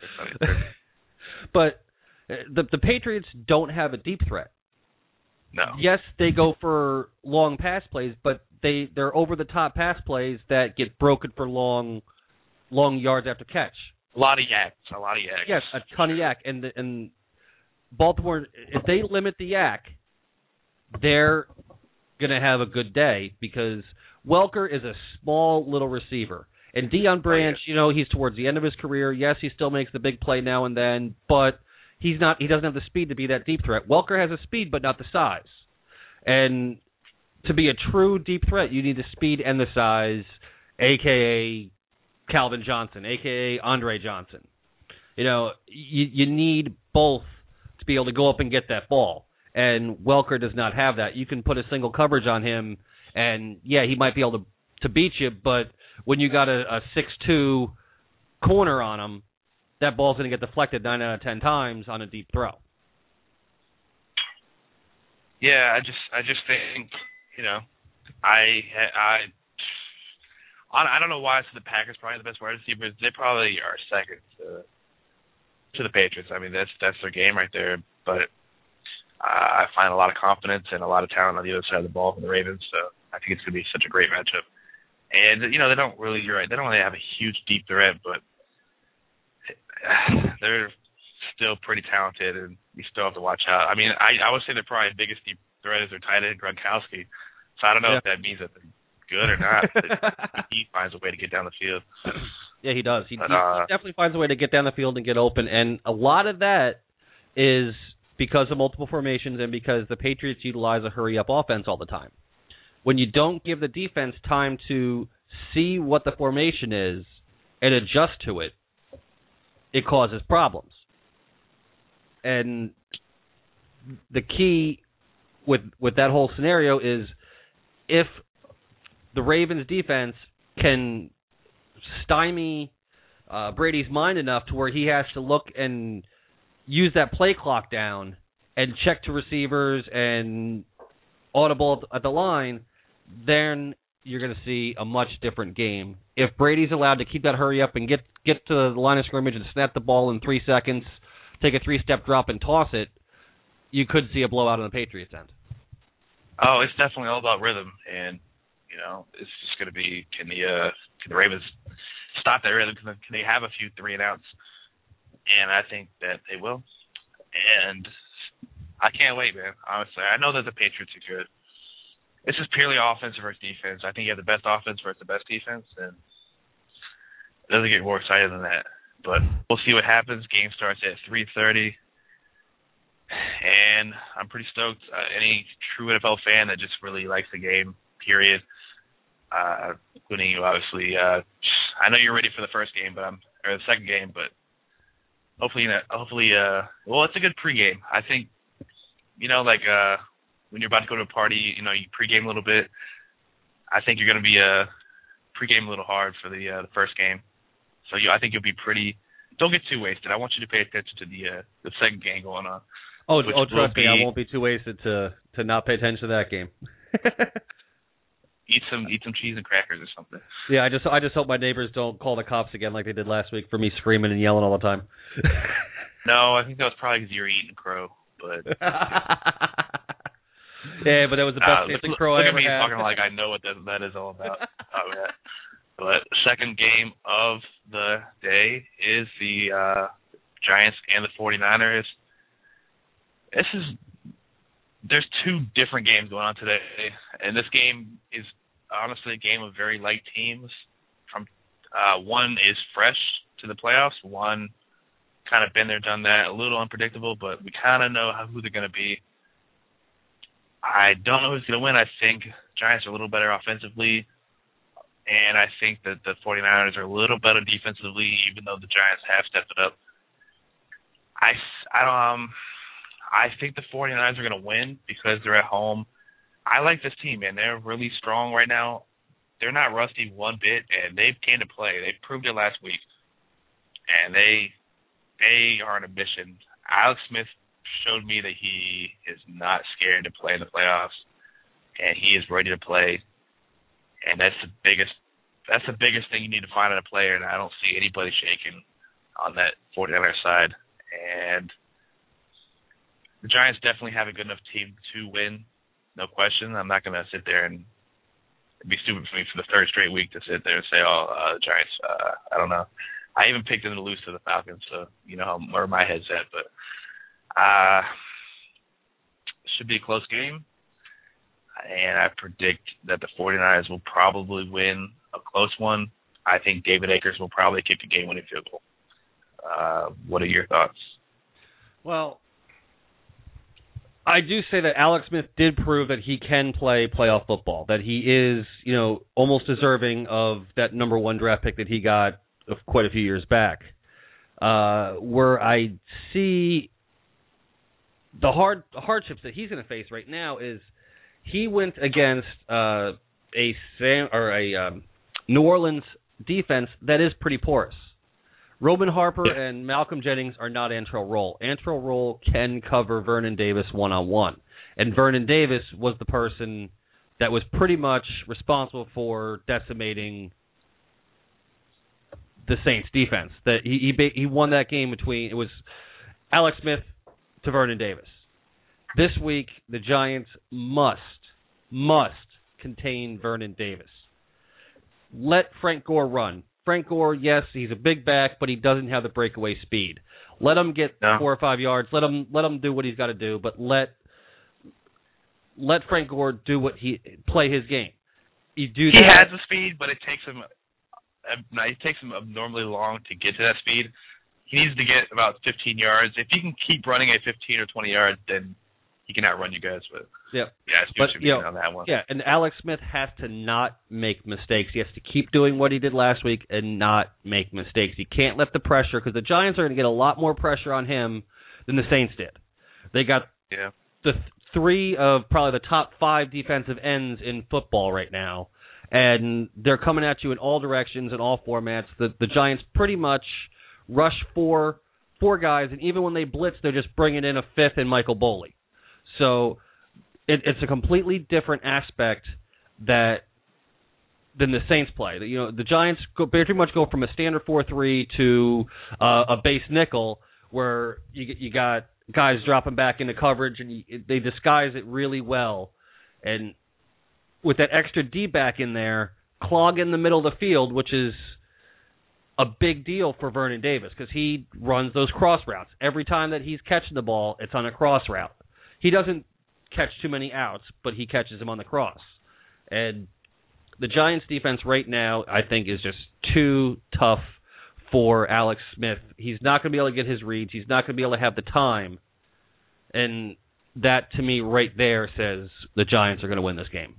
But the the Patriots don't have a deep threat. No. Yes, they go for long pass plays, but they they're over the top pass plays that get broken for long long yards after catch. A lot of yaks. A lot of yaks. Yes, a ton of yak. And the, and Baltimore, if they limit the yak, they're gonna have a good day, because Welker is a small little receiver. And Deion Branch, oh, yeah. you know, he's towards the end of his career. Yes, he still makes the big play now and then, but he's not. He doesn't have the speed to be that deep threat. Welker has the speed, but not the size. And to be a true deep threat, you need the speed and the size, a k a. Calvin Johnson, a k a. Andre Johnson. You know, you, you need both to be able to go up and get that ball. And Welker does not have that. You can put a single coverage on him, and, yeah, he might be able to, to beat you, but when you got a, a six two corner on him, that ball's going to get deflected nine out of ten times on a deep throw. Yeah, I just I just think, you know, I I I don't know why the Packers probably the best wide receivers. They probably are second to, to the Patriots. I mean, that's that's their game right there. But uh, I find a lot of confidence and a lot of talent on the other side of the ball from the Ravens. So I think it's going to be such a great matchup. And, you know, they don't really, you're right, they don't really have a huge deep threat, but they're still pretty talented, and you still have to watch out. I mean, I, I would say they're probably the biggest deep threat is their tight end, Gronkowski. So I don't know yeah. if that means that they're good or not. But he finds a way to get down the field. Yeah, he does. He, but, he, uh, he definitely finds a way to get down the field and get open, and a lot of that is because of multiple formations and because the Patriots utilize a hurry-up offense all the time. When you don't give the defense time to see what the formation is and adjust to it, it causes problems. And the key with with that whole scenario is if the Ravens defense can stymie uh, Brady's mind enough to where he has to look and use that play clock down and check to receivers and audible at the line, then you're going to see a much different game. If Brady's allowed to keep that hurry up and get get to the line of scrimmage and snap the ball in three seconds, take a three-step drop and toss it, you could see a blowout on the Patriots' end. Oh, it's definitely all about rhythm, and you know, it's just going to be can the uh, can the Ravens stop that rhythm? Can they have a few three and outs? And I think that they will. And I can't wait, man. Honestly, I know that the Patriots are good. This is purely offense versus defense. I think you have the best offense versus the best defense, and it doesn't get more exciting than that. But we'll see what happens. Game starts at three thirty, and I'm pretty stoked. Uh, any true N F L fan that just really likes the game, period, uh, including you, obviously. Uh, I know you're ready for the first game, but I'm or the second game, but hopefully, hopefully, uh, well, it's a good pregame. I think, you know, like. Uh, When you're about to go to a party, you know, you pregame a little bit. I think you're going to be uh, pregame a little hard for the uh, the first game. So you, I think you'll be pretty. Don't get too wasted. I want you to pay attention to the uh, the second game going on. Oh, oh trust me, I won't be too wasted to, to not pay attention to that game. eat some eat some cheese and crackers or something. Yeah, I just I just hope my neighbors don't call the cops again like they did last week for me screaming and yelling all the time. No, I think that was probably because you were eating crow, but. Yeah, but that was the best uh, tasting look, crow look I ever at me had. talking like I know what that, that is all about. Oh, yeah. But second game of the day is the uh, Giants and the forty-niners. This is there's two different games going on today, and this game is honestly a game of very light teams. From uh, one is fresh to the playoffs, one kind of been there, done that, a little unpredictable, but we kind of know how, who they're going to be. I don't know who's going to win. I think Giants are a little better offensively, and I think that the forty-niners are a little better defensively, even though the Giants have stepped it up. I, I, um, I think the forty-niners are going to win because they're at home. I like this team, man. They're really strong right now. They're not rusty one bit, and they came to play. They proved it last week, and they they are on a mission. Alex Smith showed me that he is not scared to play in the playoffs, and he is ready to play. And that's the biggest that's the biggest thing you need to find in a player, and I don't see anybody shaking on that forty-niners side. And the Giants definitely have a good enough team to win, no question. I'm not going to sit there and it'd be stupid for me for the third straight week to sit there and say, oh, uh, the Giants, uh, I don't know. I even picked them to lose to the Falcons, so you know how, where my head's at, but Uh, should be a close game. and I predict that the 49ers will probably win a close one. I think David Akers will probably kick a game-winning field goal. Uh, what are your thoughts? Well, I do say that Alex Smith did prove that he can play playoff football, that he is, you know, almost deserving of that number one draft pick that he got quite a few years back. Uh, where I see the hard hardships that he's going to face right now is he went against uh, a Sam or a um, New Orleans defense that is pretty porous. Robin Harper yeah. and Malcolm Jennings are not Antrel Roll. Antrel Roll can cover Vernon Davis one-on-one. And Vernon Davis was the person that was pretty much responsible for decimating the Saints defense. That he, he he won that game between, it was Alex Smith to Vernon Davis. This week, the Giants must, must contain Vernon Davis. Let Frank Gore run. Frank Gore, yes, he's a big back, but he doesn't have the breakaway speed. Let him get no. four or five yards. Let him let him do what he's got to do, but let let Frank Gore do what he play his game. You do he that. has the speed, but it takes him it takes him abnormally long to get to that speed. He needs to get about fifteen yards. If he can keep running at fifteen or twenty yards, then he can outrun you guys. But yep. yeah, I see but, what you mean know, on that one. Yeah, and Alex Smith has to not make mistakes. He has to keep doing what he did last week and not make mistakes. He can't let the pressure, because the Giants are going to get a lot more pressure on him than the Saints did. They got yeah. the th- three of probably the top five defensive ends in football right now, and they're coming at you in all directions and all formats. The the Giants pretty much rush four four guys, and even when they blitz, they're just bringing in a fifth and Michael Boley. So it, it's a completely different aspect that than the Saints play. You know, the Giants go, pretty much go from a standard four three to uh, a base nickel, where you you got guys dropping back into coverage, and you, they disguise it really well. And with that extra D back in there, clog in the middle of the field, which is a big deal for Vernon Davis, because he runs those cross routes. Every time that he's catching the ball, it's on a cross route. He doesn't catch too many outs, but he catches them on the cross. And the Giants' defense right now, I think, is just too tough for Alex Smith. He's not going to be able to get his reads. He's not going to be able to have the time. And that, to me, right there says the Giants are going to win this game.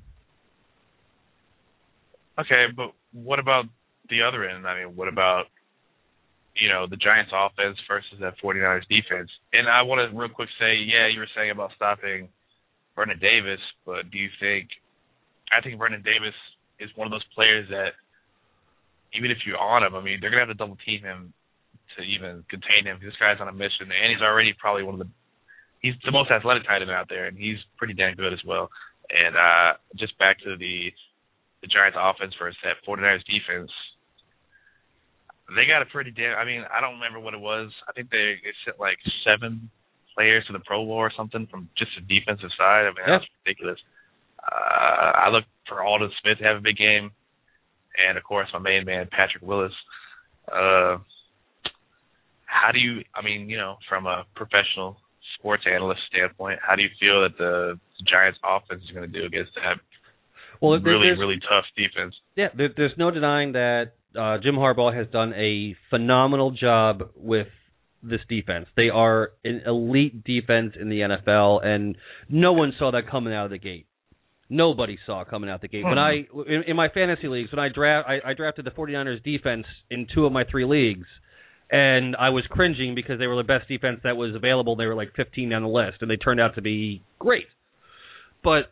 Okay, but what about the other end? I mean, what about, you know, the Giants offense versus that 49ers defense? And I want to real quick say, yeah, you were saying about stopping Vernon Davis, but do you think, I think Vernon Davis is one of those players that, even if you're on him, I mean, they're going to have to double team him to even contain him. This guy's on a mission, and he's already probably one of the, he's the most athletic tight end out there, and he's pretty damn good as well. And uh, just back to the the Giants offense versus that 49ers defense, they got a pretty damn, I mean, I don't remember what it was. I think they, they sent like seven players to the Pro Bowl or something from just the defensive side. I mean, yeah. that's ridiculous. Uh, I look for Aldon Smith to have a big game, and, of course, my main man, Patrick Willis. Uh, how do you, I mean, you know, from a professional sports analyst standpoint, how do you feel that the Giants offense is going to do against that well, really, really tough defense? Yeah, there, there's no denying that uh, Jim Harbaugh has done a phenomenal job with this defense. They are an elite defense in the N F L, and no one saw that coming out of the gate. Nobody saw it coming out the gate. When I in, in my fantasy leagues, when I draft, I, I drafted the 49ers defense in two of my three leagues, and I was cringing because they were the best defense that was available. They were like fifteen down the list, and they turned out to be great. But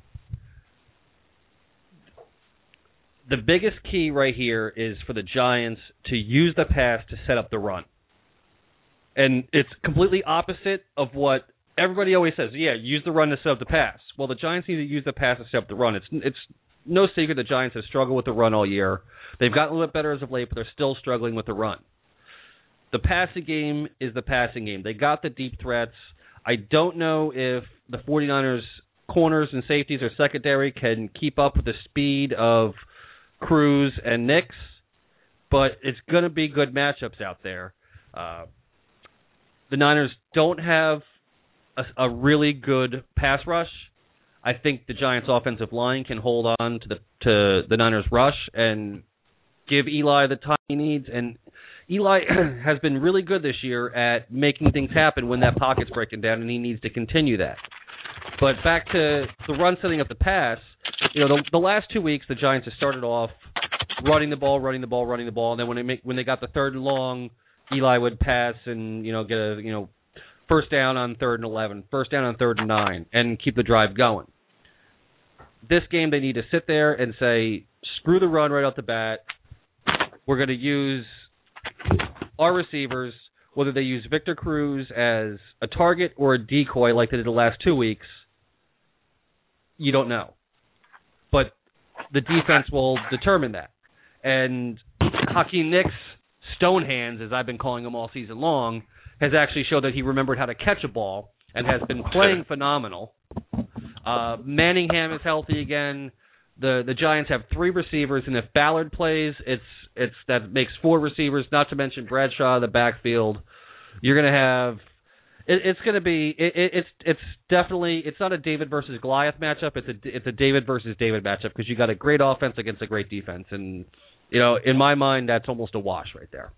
the biggest key right here is for the Giants to use the pass to set up the run. And it's completely opposite of what everybody always says. Yeah, use the run to set up the pass. Well, the Giants need to use the pass to set up the run. It's it's no secret the Giants have struggled with the run all year. They've gotten a little bit better as of late, but they're still struggling with the run. The passing game is the passing game. They got the deep threats. I don't know if the 49ers corners and safeties or secondary can keep up with the speed of Cruz and Nix, but it's going to be good matchups out there. Uh, the Niners don't have a, a really good pass rush. I think the Giants' offensive line can hold on to the to the Niners' rush and give Eli the time he needs. And Eli has been really good this year at making things happen when that pocket's breaking down, and he needs to continue that. But back to the run setting of the pass, you know, the, the last two weeks the Giants have started off running the ball, running the ball, running the ball, and then when they make when they got the third and long, Eli would pass and you know get a you know first down on third and eleven, first down on third and nine, and keep the drive going. This game they need to sit there and say, screw the run right off the bat. We're going to use our receivers, whether they use Victor Cruz as a target or a decoy like they did the last two weeks. You don't know. But the defense will determine that. And Hakeem Nicks, Stonehands, as I've been calling him all season long, has actually showed that he remembered how to catch a ball and has been playing phenomenal. Uh, Manningham is healthy again. The the Giants have three receivers, and if Ballard plays, it's it's that makes four receivers. Not to mention Bradshaw in the backfield. You're going to have it, it's going to be it, it, it's it's definitely it's not a David versus Goliath matchup. It's a it's a David versus David matchup because you got a great offense against a great defense, and you know in my mind that's almost a wash right there.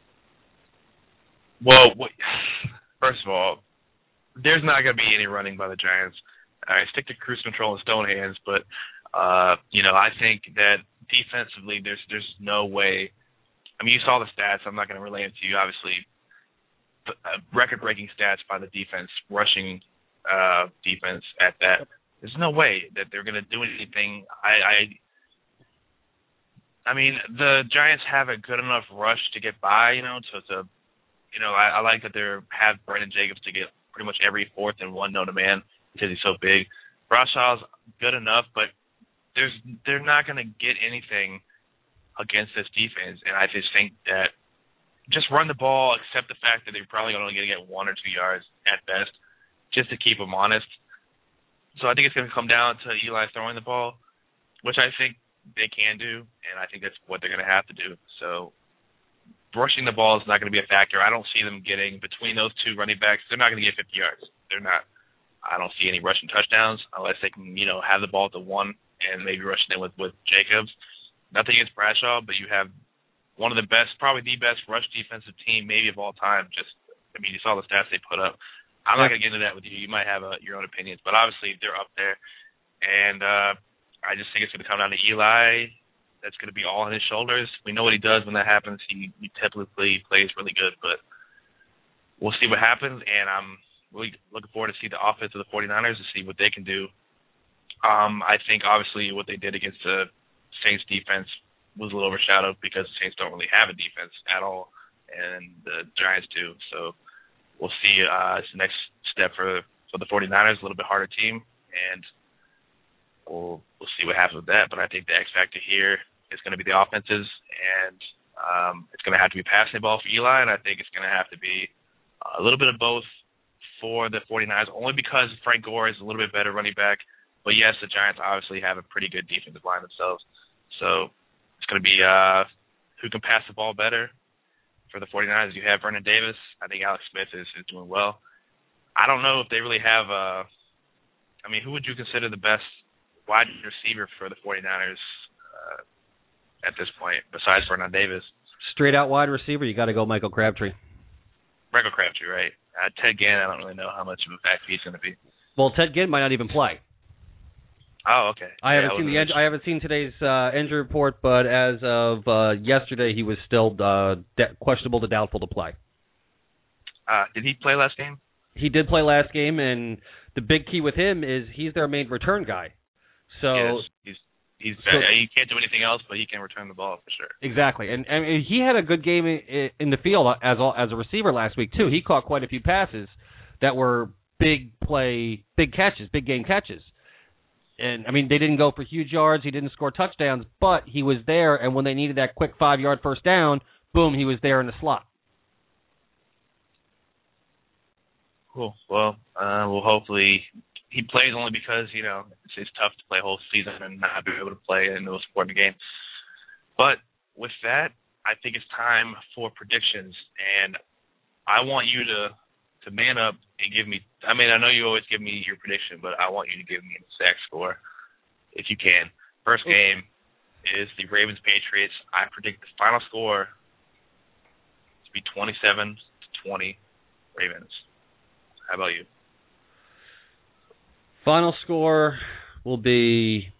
Well, what, first of all, there's not going to be any running by the Giants. All right, stick to cruise control and stone hands, but uh, you know, I think that defensively, there's there's no way. I mean, you saw the stats. I'm not going to relay it to you. Obviously, uh, record-breaking stats by the defense, rushing uh, defense at that. There's no way that they're going to do anything. I, I, I mean, the Giants have a good enough rush to get by. You know, to, to you know, I, I like that they have Brandon Jacobs to get pretty much every fourth and one known to man because he's so big. Brashaw's good enough, but there's they're not going to get anything against this defense, and I just think that just run the ball, accept the fact that they're probably only going to get one or two yards at best, just to keep them honest. So I think it's going to come down to Eli throwing the ball, which I think they can do, and I think that's what they're going to have to do. So rushing the ball is not going to be a factor. I don't see them getting between those two running backs. They're not going to get fifty yards. They're not. I don't see any rushing touchdowns unless they can, you know, have the ball at the one and maybe rushing it with, with Jacobs. Nothing against Bradshaw, but you have one of the best, probably the best rush defensive team maybe of all time. Just, I mean, you saw the stats they put up. I'm not going to get into that with you. You might have a, your own opinions, but obviously they're up there. And uh, I just think it's going to come down to Eli. That's going to be all on his shoulders. We know what he does when that happens. He, he typically plays really good, but we'll see what happens. And I'm really looking forward to see the offense of the 49ers to see what they can do. Um, I think, obviously, what they did against the Saints defense was a little overshadowed because the Saints don't really have a defense at all, and the Giants do. So we'll see. Uh, it's the next step for for the 49ers, a little bit harder team, and we'll we'll see what happens with that. But I think the X factor here is going to be the offenses, and um, it's going to have to be passing the ball for Eli, and I think it's going to have to be a little bit of both for the 49ers, only because Frank Gore is a little bit better running back. But, yes, the Giants obviously have a pretty good defensive line themselves. So it's going to be uh, who can pass the ball better. For the 49ers, you have Vernon Davis. I think Alex Smith is, is doing well. I don't know if they really have a – I mean, who would you consider the best wide receiver for the 49ers uh, at this point besides Vernon Davis? Straight-out wide receiver, you got to go Michael Crabtree. Michael Crabtree, right. Uh, Ted Ginn, I don't really know how much of a factor he's going to be. Well, Ted Ginn might not even play. Oh, okay. I haven't yeah, seen the I haven't seen today's uh, injury report, but as of uh, yesterday, he was still uh, de- questionable to doubtful to play. Uh, did he play last game? He did play last game, and the big key with him is he's their main return guy. So yes, he's he's so, he can't do anything else, but he can return the ball for sure. Exactly, and, and he had a good game in, in the field as a, as a receiver last week too. He caught quite a few passes that were big play, big catches, big game catches. And, I mean, they didn't go for huge yards. He didn't score touchdowns, but he was there, and when they needed that quick five-yard first down, boom, he was there in the slot. Cool. Well, uh, well, hopefully he plays only because, you know, it's, it's tough to play a whole season and not be able to play in those important game. But with that, I think it's time for predictions, and I want you to, to to man up and give me. I mean, I know you always give me your prediction, but I want you to give me an exact score if you can. First game is the Ravens Patriots. I predict the final score to be twenty-seven to twenty Ravens. How about you? Final score will be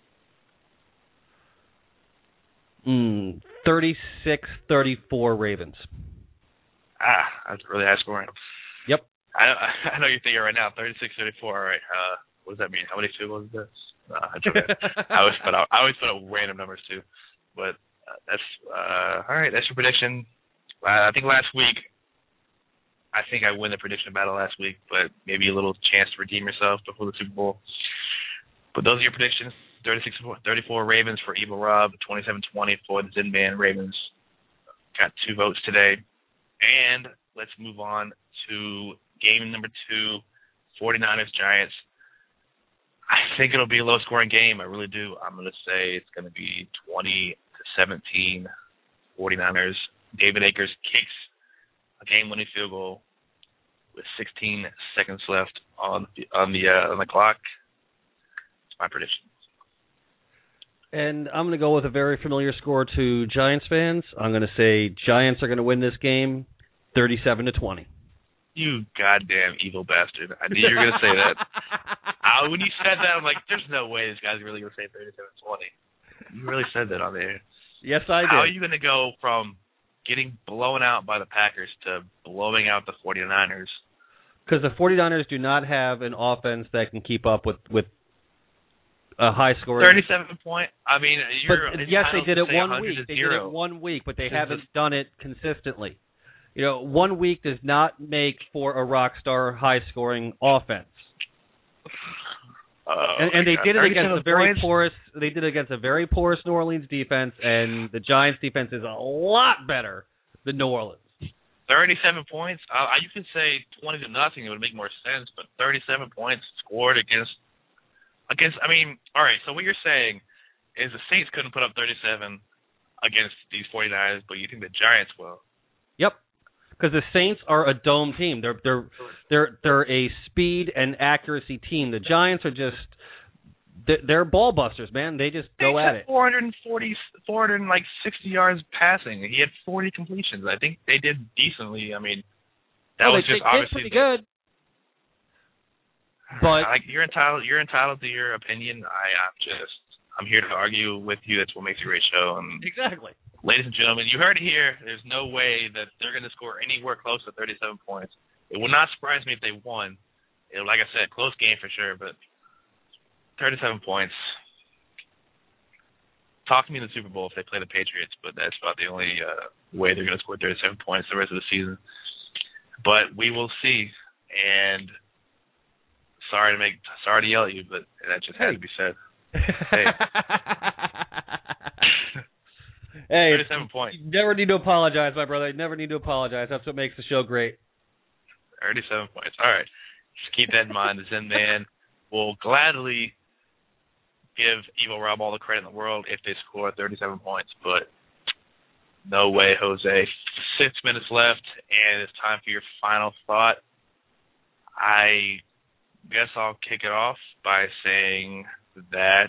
mm, thirty-six thirty-four Ravens. Ah, that's really high scoring. Yep. I I know you're thinking right now, thirty-six thirty-four. All right. Uh, what does that mean? How many field goals is this? Uh, I always put out I always put out random numbers too, but uh, that's uh, all right. That's your prediction. Uh, I think last week. I think I win the prediction battle last week, but maybe a little chance to redeem yourself before the Super Bowl. But those are your predictions. thirty-six thirty-four Ravens for Evil Rob, twenty-seven twenty for the Zen Man Ravens. Got two votes today. And let's move on to game number two, forty-niners Giants. I think it'll be a low-scoring game. I really do. I'm going to say it's going to be twenty to seventeen forty-niners. David Akers kicks a game-winning field goal with sixteen seconds left on the on the uh, on the clock. It's my prediction. And I'm going to go with a very familiar score to Giants fans. I'm going to say Giants are going to win this game, thirty-seven to twenty. You goddamn evil bastard! I knew you were going to say that. I, when you said that, I'm like, "There's no way this guy's really going to say thirty-seven twenty." You really said that on there. Yes, I did. How are you going to go from getting blown out by the Packers to blowing out the forty-niners? Because the forty-niners do not have an offense that can keep up with, with a high score. thirty-seven point. I mean, you're but yes, they did it one week. They did zero. it one week, but they This haven't is- done it consistently. You know, one week does not make for a rock star high scoring offense. Oh, and, and they God. did it against a very points? porous. They did it against a very porous New Orleans defense, and the Giants' defense is a lot better than New Orleans. thirty-seven points. Uh, you could say twenty to nothing. It would make more sense, but thirty-seven points scored against against. I mean, all right. So what you're saying is the Saints couldn't put up thirty-seven against these forty-niners, but you think the Giants will? Yep. Because the Saints are a dome team. They're they're they're they're a speed and accuracy team. The Giants are just they're, they're ball busters, man. They just go They at had it. four hundred forty, four hundred like sixty yards passing. He had forty completions. I think they did decently. I mean, that oh, was they, just they obviously did pretty good. But like you're entitled. You're entitled to your opinion. I, I'm just. I'm here to argue with you. That's what makes a great show. And exactly. Ladies and gentlemen, you heard it here. There's no way that they're going to score anywhere close to thirty-seven points. It would not surprise me if they won. It, like I said, close game for sure, but thirty-seven points. Talk to me in the Super Bowl if they play the Patriots, but that's about the only uh, way they're going to score thirty-seven points the rest of the season. But we will see. And sorry to make, sorry to yell at you, but that just had to be said. Hey. Hey, thirty-seven points. You never need to apologize, my brother. You never need to apologize. That's what makes the show great. thirty-seven points. All right. Just keep that in mind. The Zen Man will gladly give Evil Rob all the credit in the world if they score thirty-seven points, but no way, Jose. Six minutes left, and it's time for your final thought. I guess I'll kick it off by saying that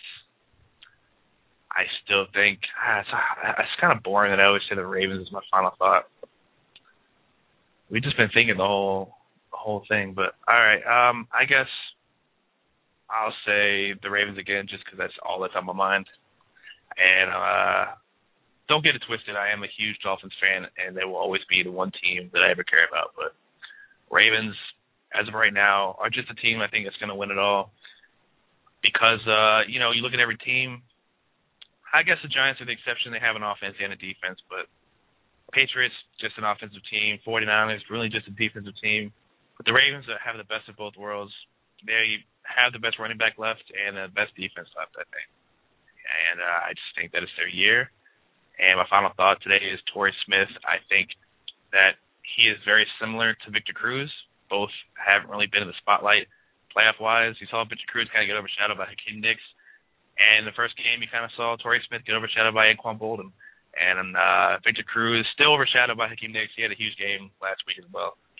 I still think ah, it's, ah, it's kind of boring that I always say the Ravens is my final thought. We've just been thinking the whole the whole thing, but all right. Um, I guess I'll say the Ravens again, just because that's all that's on my mind. And uh, don't get it twisted. I am a huge Dolphins fan, and they will always be the one team that I ever care about. But Ravens, as of right now, are just a team I think that's going to win it all. Because uh, you know, you look at every team. I guess the Giants are the exception. They have an offense and a defense, but Patriots, just an offensive team. forty-niners, really just a defensive team. But the Ravens have the best of both worlds. They have the best running back left and the best defense left, I think. And uh, I just think that it's their year. And my final thought today is Torrey Smith. I think that he is very similar to Victor Cruz. Both haven't really been in the spotlight playoff-wise. You saw Victor Cruz kind of get overshadowed by Hakeem Nicks. And the first game, you kind of saw Torrey Smith get overshadowed by Anquan Boldin. And uh, Victor Cruz still overshadowed by Hakeem Nicks. He had a huge game last week as well.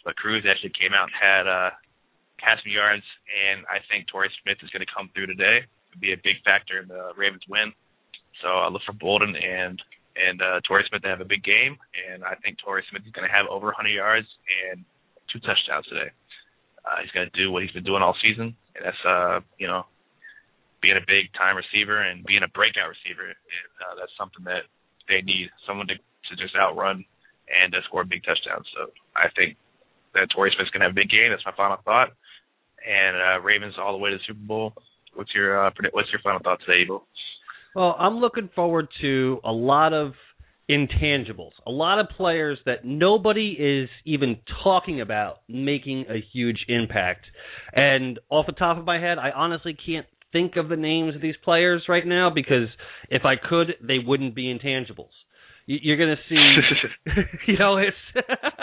but Cruz actually came out and had uh, passing yards, and I think Torrey Smith is going to come through today. It'll be a big factor in the Ravens' win. So I look for Bolden and and uh, Torrey Smith to have a big game, and I think Torrey Smith is going to have over one hundred yards and two touchdowns today. Uh, he's going to do what he's been doing all season, and that's uh, you know being a big time receiver and being a breakout receiver. And uh, that's something that they need, someone to, to just outrun and uh, score big touchdowns. So I think that Torrey Smith's going to have a big game. That's my final thought. And uh, Ravens all the way to the Super Bowl. What's your uh, what's your final thought today, Evo? Well, I'm looking forward to a lot of intangibles, a lot of players that nobody is even talking about making a huge impact. And off the top of my head, I honestly can't think of the names of these players right now because if I could, they wouldn't be intangibles. You're going to see, you know, it's... yeah,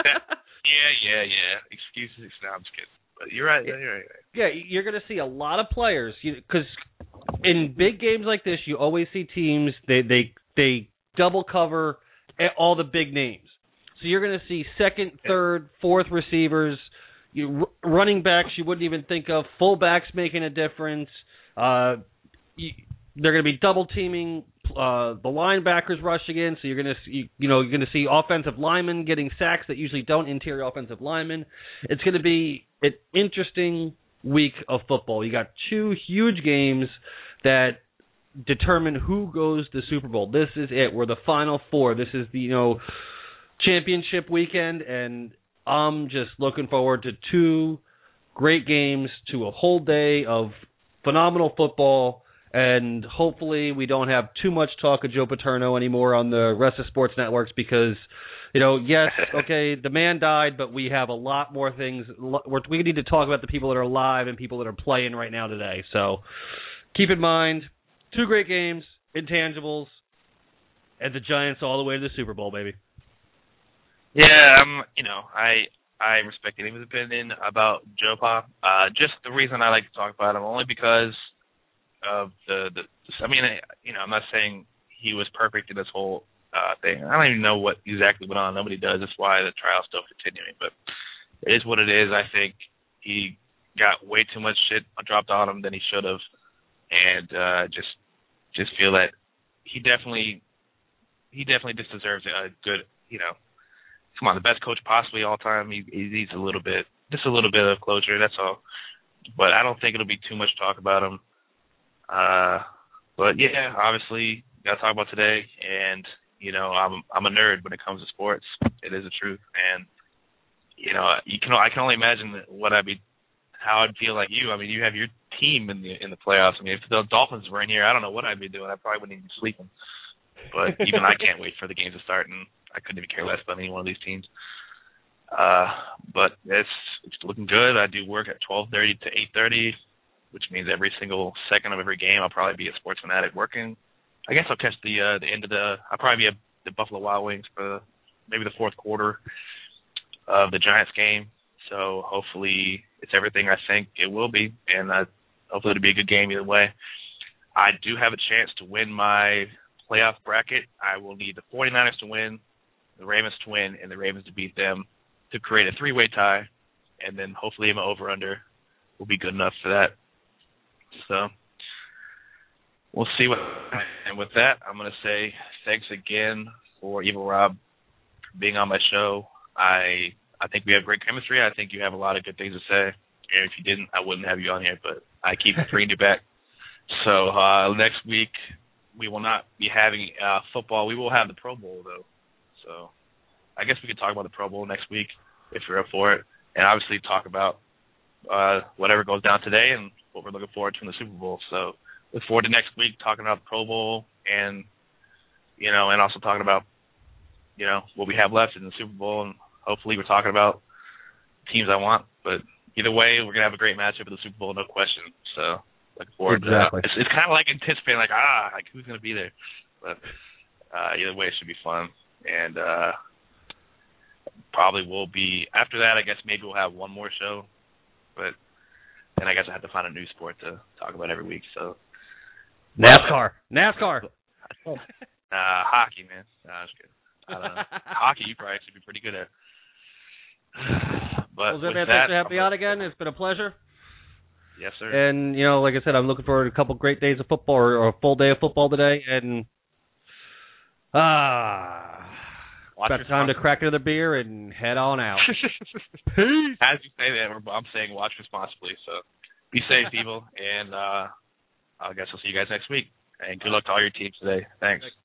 yeah, yeah. Excuses. No, I'm just kidding. But you're right. You're right. Yeah, you're going to see a lot of players because in big games like this, you always see teams, they, they, they double cover all the big names. So you're going to see second, third, fourth receivers, you, running backs you wouldn't even think of, fullbacks making a difference. Uh, you, they're going to be double teaming uh, the linebackers rushing in, so you're going to you, you know you're going to see offensive linemen getting sacks that usually don't, interior offensive linemen. It's going to be an interesting week of football. You got two huge games that determine who goes to the Super Bowl. This is it. We're the Final Four. This is the you know championship weekend, and I'm just looking forward to two great games, to a whole day of phenomenal football, and hopefully we don't have too much talk of Joe Paterno anymore on the rest of sports networks because, you know, yes, okay, the man died, but we have a lot more things. We need to talk about the people that are alive and people that are playing right now today. So keep in mind, two great games, intangibles, and the Giants all the way to the Super Bowl, baby. Yeah, um, you know, I I respect anyone's opinion about Joe Pop. Uh, just the reason I like to talk about him only because of the, the I mean, you know, I'm not saying he was perfect in this whole uh, thing. I don't even know what exactly went on. Nobody does. That's why the trial's still continuing. But it is what it is. I think he got way too much shit dropped on him than he should have, and uh, just just feel that he definitely he definitely just deserves a good, you know. Come on, the best coach possibly all time. He, he needs a little bit, just a little bit of closure. That's all. But I don't think it'll be too much talk about him. Uh, but yeah, obviously, gotta talk about today. And you know, I'm I'm a nerd when it comes to sports. It is the truth. And you know, you can I can only imagine what I'd be, how I'd feel like you. I mean, you have your team in the in the playoffs. I mean, if the Dolphins were in here, I don't know what I'd be doing. I probably wouldn't even be sleeping. But even I can't wait for the game to start, and I couldn't even care less about any one of these teams. Uh, but it's it's looking good. I do work at twelve thirty to eight thirty, which means every single second of every game I'll probably be a sports fanatic working. I guess I'll catch the uh, the end of the. I'll probably be at the Buffalo Wild Wings for maybe the fourth quarter of the Giants game. So hopefully it's everything I think it will be, and uh, hopefully it'll be a good game either way. I do have a chance to win my playoff bracket. I will need the 49ers to win, the Ravens to win, and the Ravens to beat them to create a three-way tie, and then hopefully my over-under will be good enough for that. So we'll see what. And with that, I'm going to say thanks again for Evil Rob for being on my show. I I think we have great chemistry. I think you have a lot of good things to say. And if you didn't, I wouldn't have you on here, but I keep bringing you back. So uh, next week, we will not be having uh, football. We will have the Pro Bowl, though. So I guess we could talk about the Pro Bowl next week if you're up for it, and obviously talk about uh, whatever goes down today and what we're looking forward to in the Super Bowl. So look forward to next week talking about the Pro Bowl and, you know, and also talking about, you know, what we have left in the Super Bowl, and hopefully we're talking about teams I want. But either way, we're going to have a great matchup in the Super Bowl, no question. So looking forward exactly. to that. It's, it's kind of like anticipating, like, ah, like who's going to be there? But uh, either way, it should be fun. And uh, probably will be, after that, I guess maybe we'll have one more show. But then I guess I have to find a new sport to talk about every week. So NASCAR. NASCAR. Uh, hockey, man. No, that's good. I don't know. Hockey, you probably should be pretty good at. But well, Zeb, with thanks that, for having me on again. It's been a pleasure. Yes, sir. And, you know, like I said, I'm looking forward to a couple great days of football or, or a full day of football today. And, ah, Watch about time to crack another beer and head on out. Peace. As you say that, I'm saying watch responsibly. So be safe, people. And uh, I guess I'll see you guys next week. And good luck to all your teams today. Thanks. Thanks.